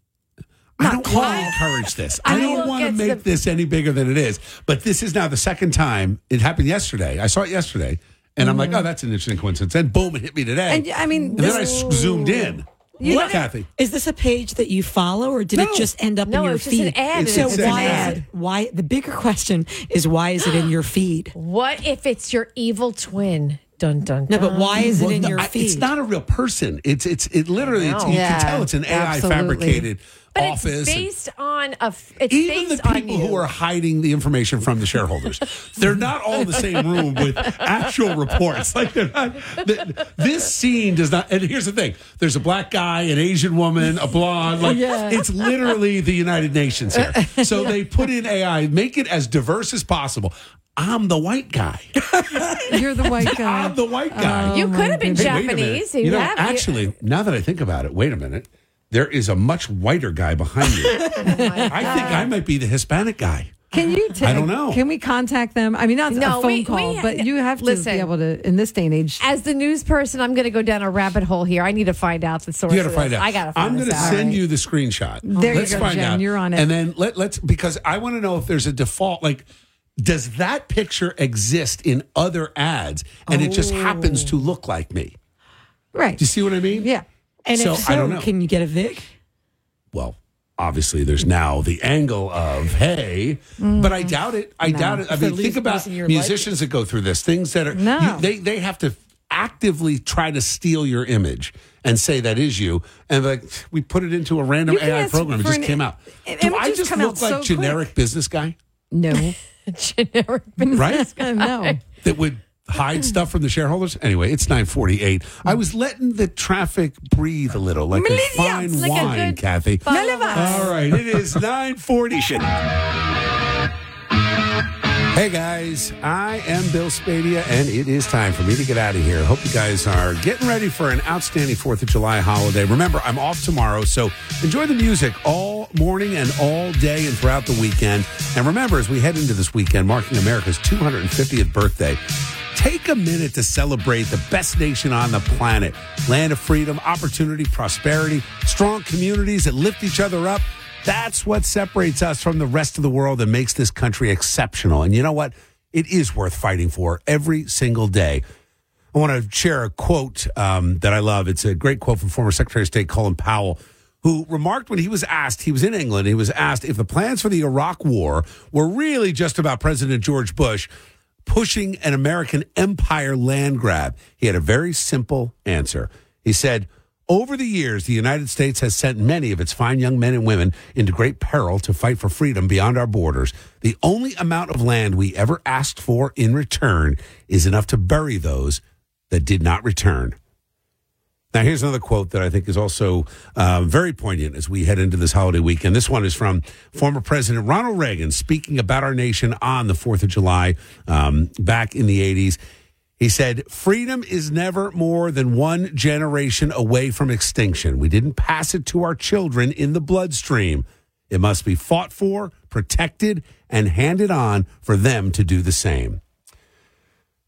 I don't want to encourage this. I don't want to make this any bigger than it is. But this is now the second time. It happened yesterday. I saw it yesterday. And I'm like, oh, that's an interesting coincidence. And boom, it hit me today. And then I zoomed in. What, Kathy? Is this a page that you follow, or did it just end up in your feed? No, it's just an ad. Why? The bigger question is, why is it in your feed? What if it's your evil twin? Dun, dun, dun. No, but why is it in your feed? It's not a real person. It literally. You can tell it's an AI fabricated office. It's based on even the people who are hiding the information from the shareholders. They're not all in the same room with actual reports. Like they're not. This scene does not. And here's the thing: there's a black guy, an Asian woman, a blonde. Like it's literally the United Nations here. So they put in AI, make it as diverse as possible. I'm the white guy. You're the white guy. I'm the white guy. You could have been Japanese. Actually, now that I think about it, wait a minute. There is a much whiter guy behind you. I think I might be the Hispanic guy. Can you? I don't know. Can we contact them? I mean, not a phone call, but you have to be able to in this day and age. As the news person, I'm going to go down a rabbit hole here. I need to find out the source. You got to find out. I got to find out. I'm going to send you the screenshot. Let's find Jen, out. You're on it. And then let's because I want to know if there's a default. Like, does that picture exist in other ads, and it just happens to look like me? Right. Do you see what I mean? Yeah. And if so, I don't know. Can you get a VIG? Well, obviously, there's now the angle of, hey, but I doubt it. I doubt it. I mean, think about musicians that go through this. Things that are, they have to actively try to steal your image and say that is you. And like, we put it into a random AI program. It just came out. Do I just look like generic business guy? No. Generic business guy. No. That would hide stuff from the shareholders? Anyway, it's 9:48. I was letting the traffic breathe a little, like a fine wine, Kathy. All right, it is 9:40. Hey, guys, I am Bill Spadia, and it is time for me to get out of here. Hope you guys are getting ready for an outstanding 4th of July holiday. Remember, I'm off tomorrow, so enjoy the music all morning and all day and throughout the weekend. And remember, as we head into this weekend, marking America's 250th birthday, take a minute to celebrate the best nation on the planet. Land of freedom, opportunity, prosperity, strong communities that lift each other up. That's what separates us from the rest of the world and makes this country exceptional. And you know what? It is worth fighting for every single day. I want to share a quote that I love. It's a great quote from former Secretary of State Colin Powell, who remarked when he was asked, he was in England, he was asked if the plans for the Iraq War were really just about President George Bush pushing an American empire land grab. He had a very simple answer. He said, over the years, the United States has sent many of its fine young men and women into great peril to fight for freedom beyond our borders. The only amount of land we ever asked for in return is enough to bury those that did not return. Now, here's another quote that I think is also very poignant as we head into this holiday weekend. This one is from former President Ronald Reagan speaking about our nation on the 4th of July back in the 80s. He said, freedom is never more than one generation away from extinction. We didn't pass it to our children in the bloodstream. It must be fought for, protected, and handed on for them to do the same.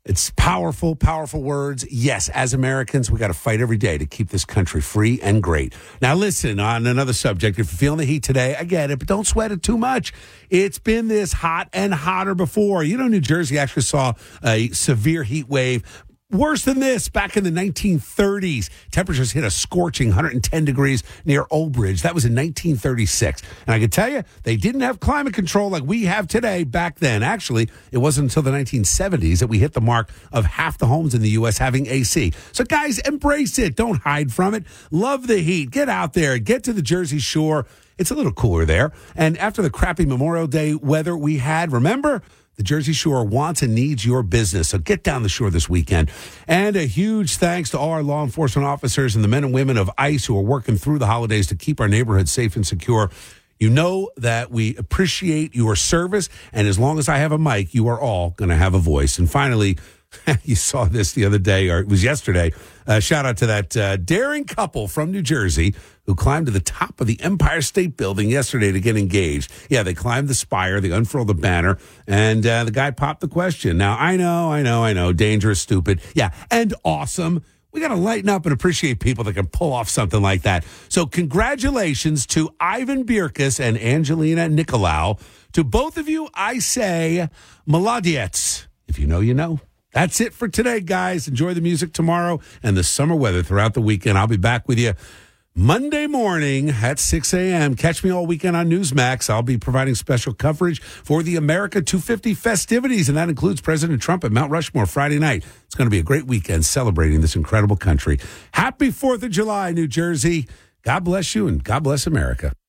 It's powerful, powerful words. Yes, as Americans, we got to fight every day to keep this country free and great. Now, listen, on another subject, if you're feeling the heat today, I get it, but don't sweat it too much. It's been this hot and hotter before. You know, New Jersey actually saw a severe heat wave. Worse than this, back in the 1930s, temperatures hit a scorching 110 degrees near Old Bridge. That was in 1936. And I can tell you, they didn't have climate control like we have today back then. Actually, it wasn't until the 1970s that we hit the mark of half the homes in the U.S. having AC. So, guys, embrace it. Don't hide from it. Love the heat. Get out there. Get to the Jersey Shore. It's a little cooler there. And after the crappy Memorial Day weather we had, remember, the Jersey Shore wants and needs your business, so get down the shore this weekend. And a huge thanks to all our law enforcement officers and the men and women of ICE who are working through the holidays to keep our neighborhoods safe and secure. You know that we appreciate your service, and as long as I have a mic, you are all going to have a voice. And finally, you saw this the other day, or it was yesterday. Shout out to that daring couple from New Jersey who climbed to the top of the Empire State Building yesterday to get engaged. Yeah, they climbed the spire, they unfurled the banner, and the guy popped the question. Now, I know, dangerous, stupid, yeah, and awesome. We got to lighten up and appreciate people that can pull off something like that. So congratulations to Ivan Birkus and Angelina Nicolau. To both of you, I say, Molodiets. If you know, you know. That's it for today, guys. Enjoy the music tomorrow and the summer weather throughout the weekend. I'll be back with you Monday morning at 6 a.m. Catch me all weekend on Newsmax. I'll be providing special coverage for the America 250 festivities, and that includes President Trump at Mount Rushmore Friday night. It's going to be a great weekend celebrating this incredible country. Happy 4th of July, New Jersey. God bless you, and God bless America.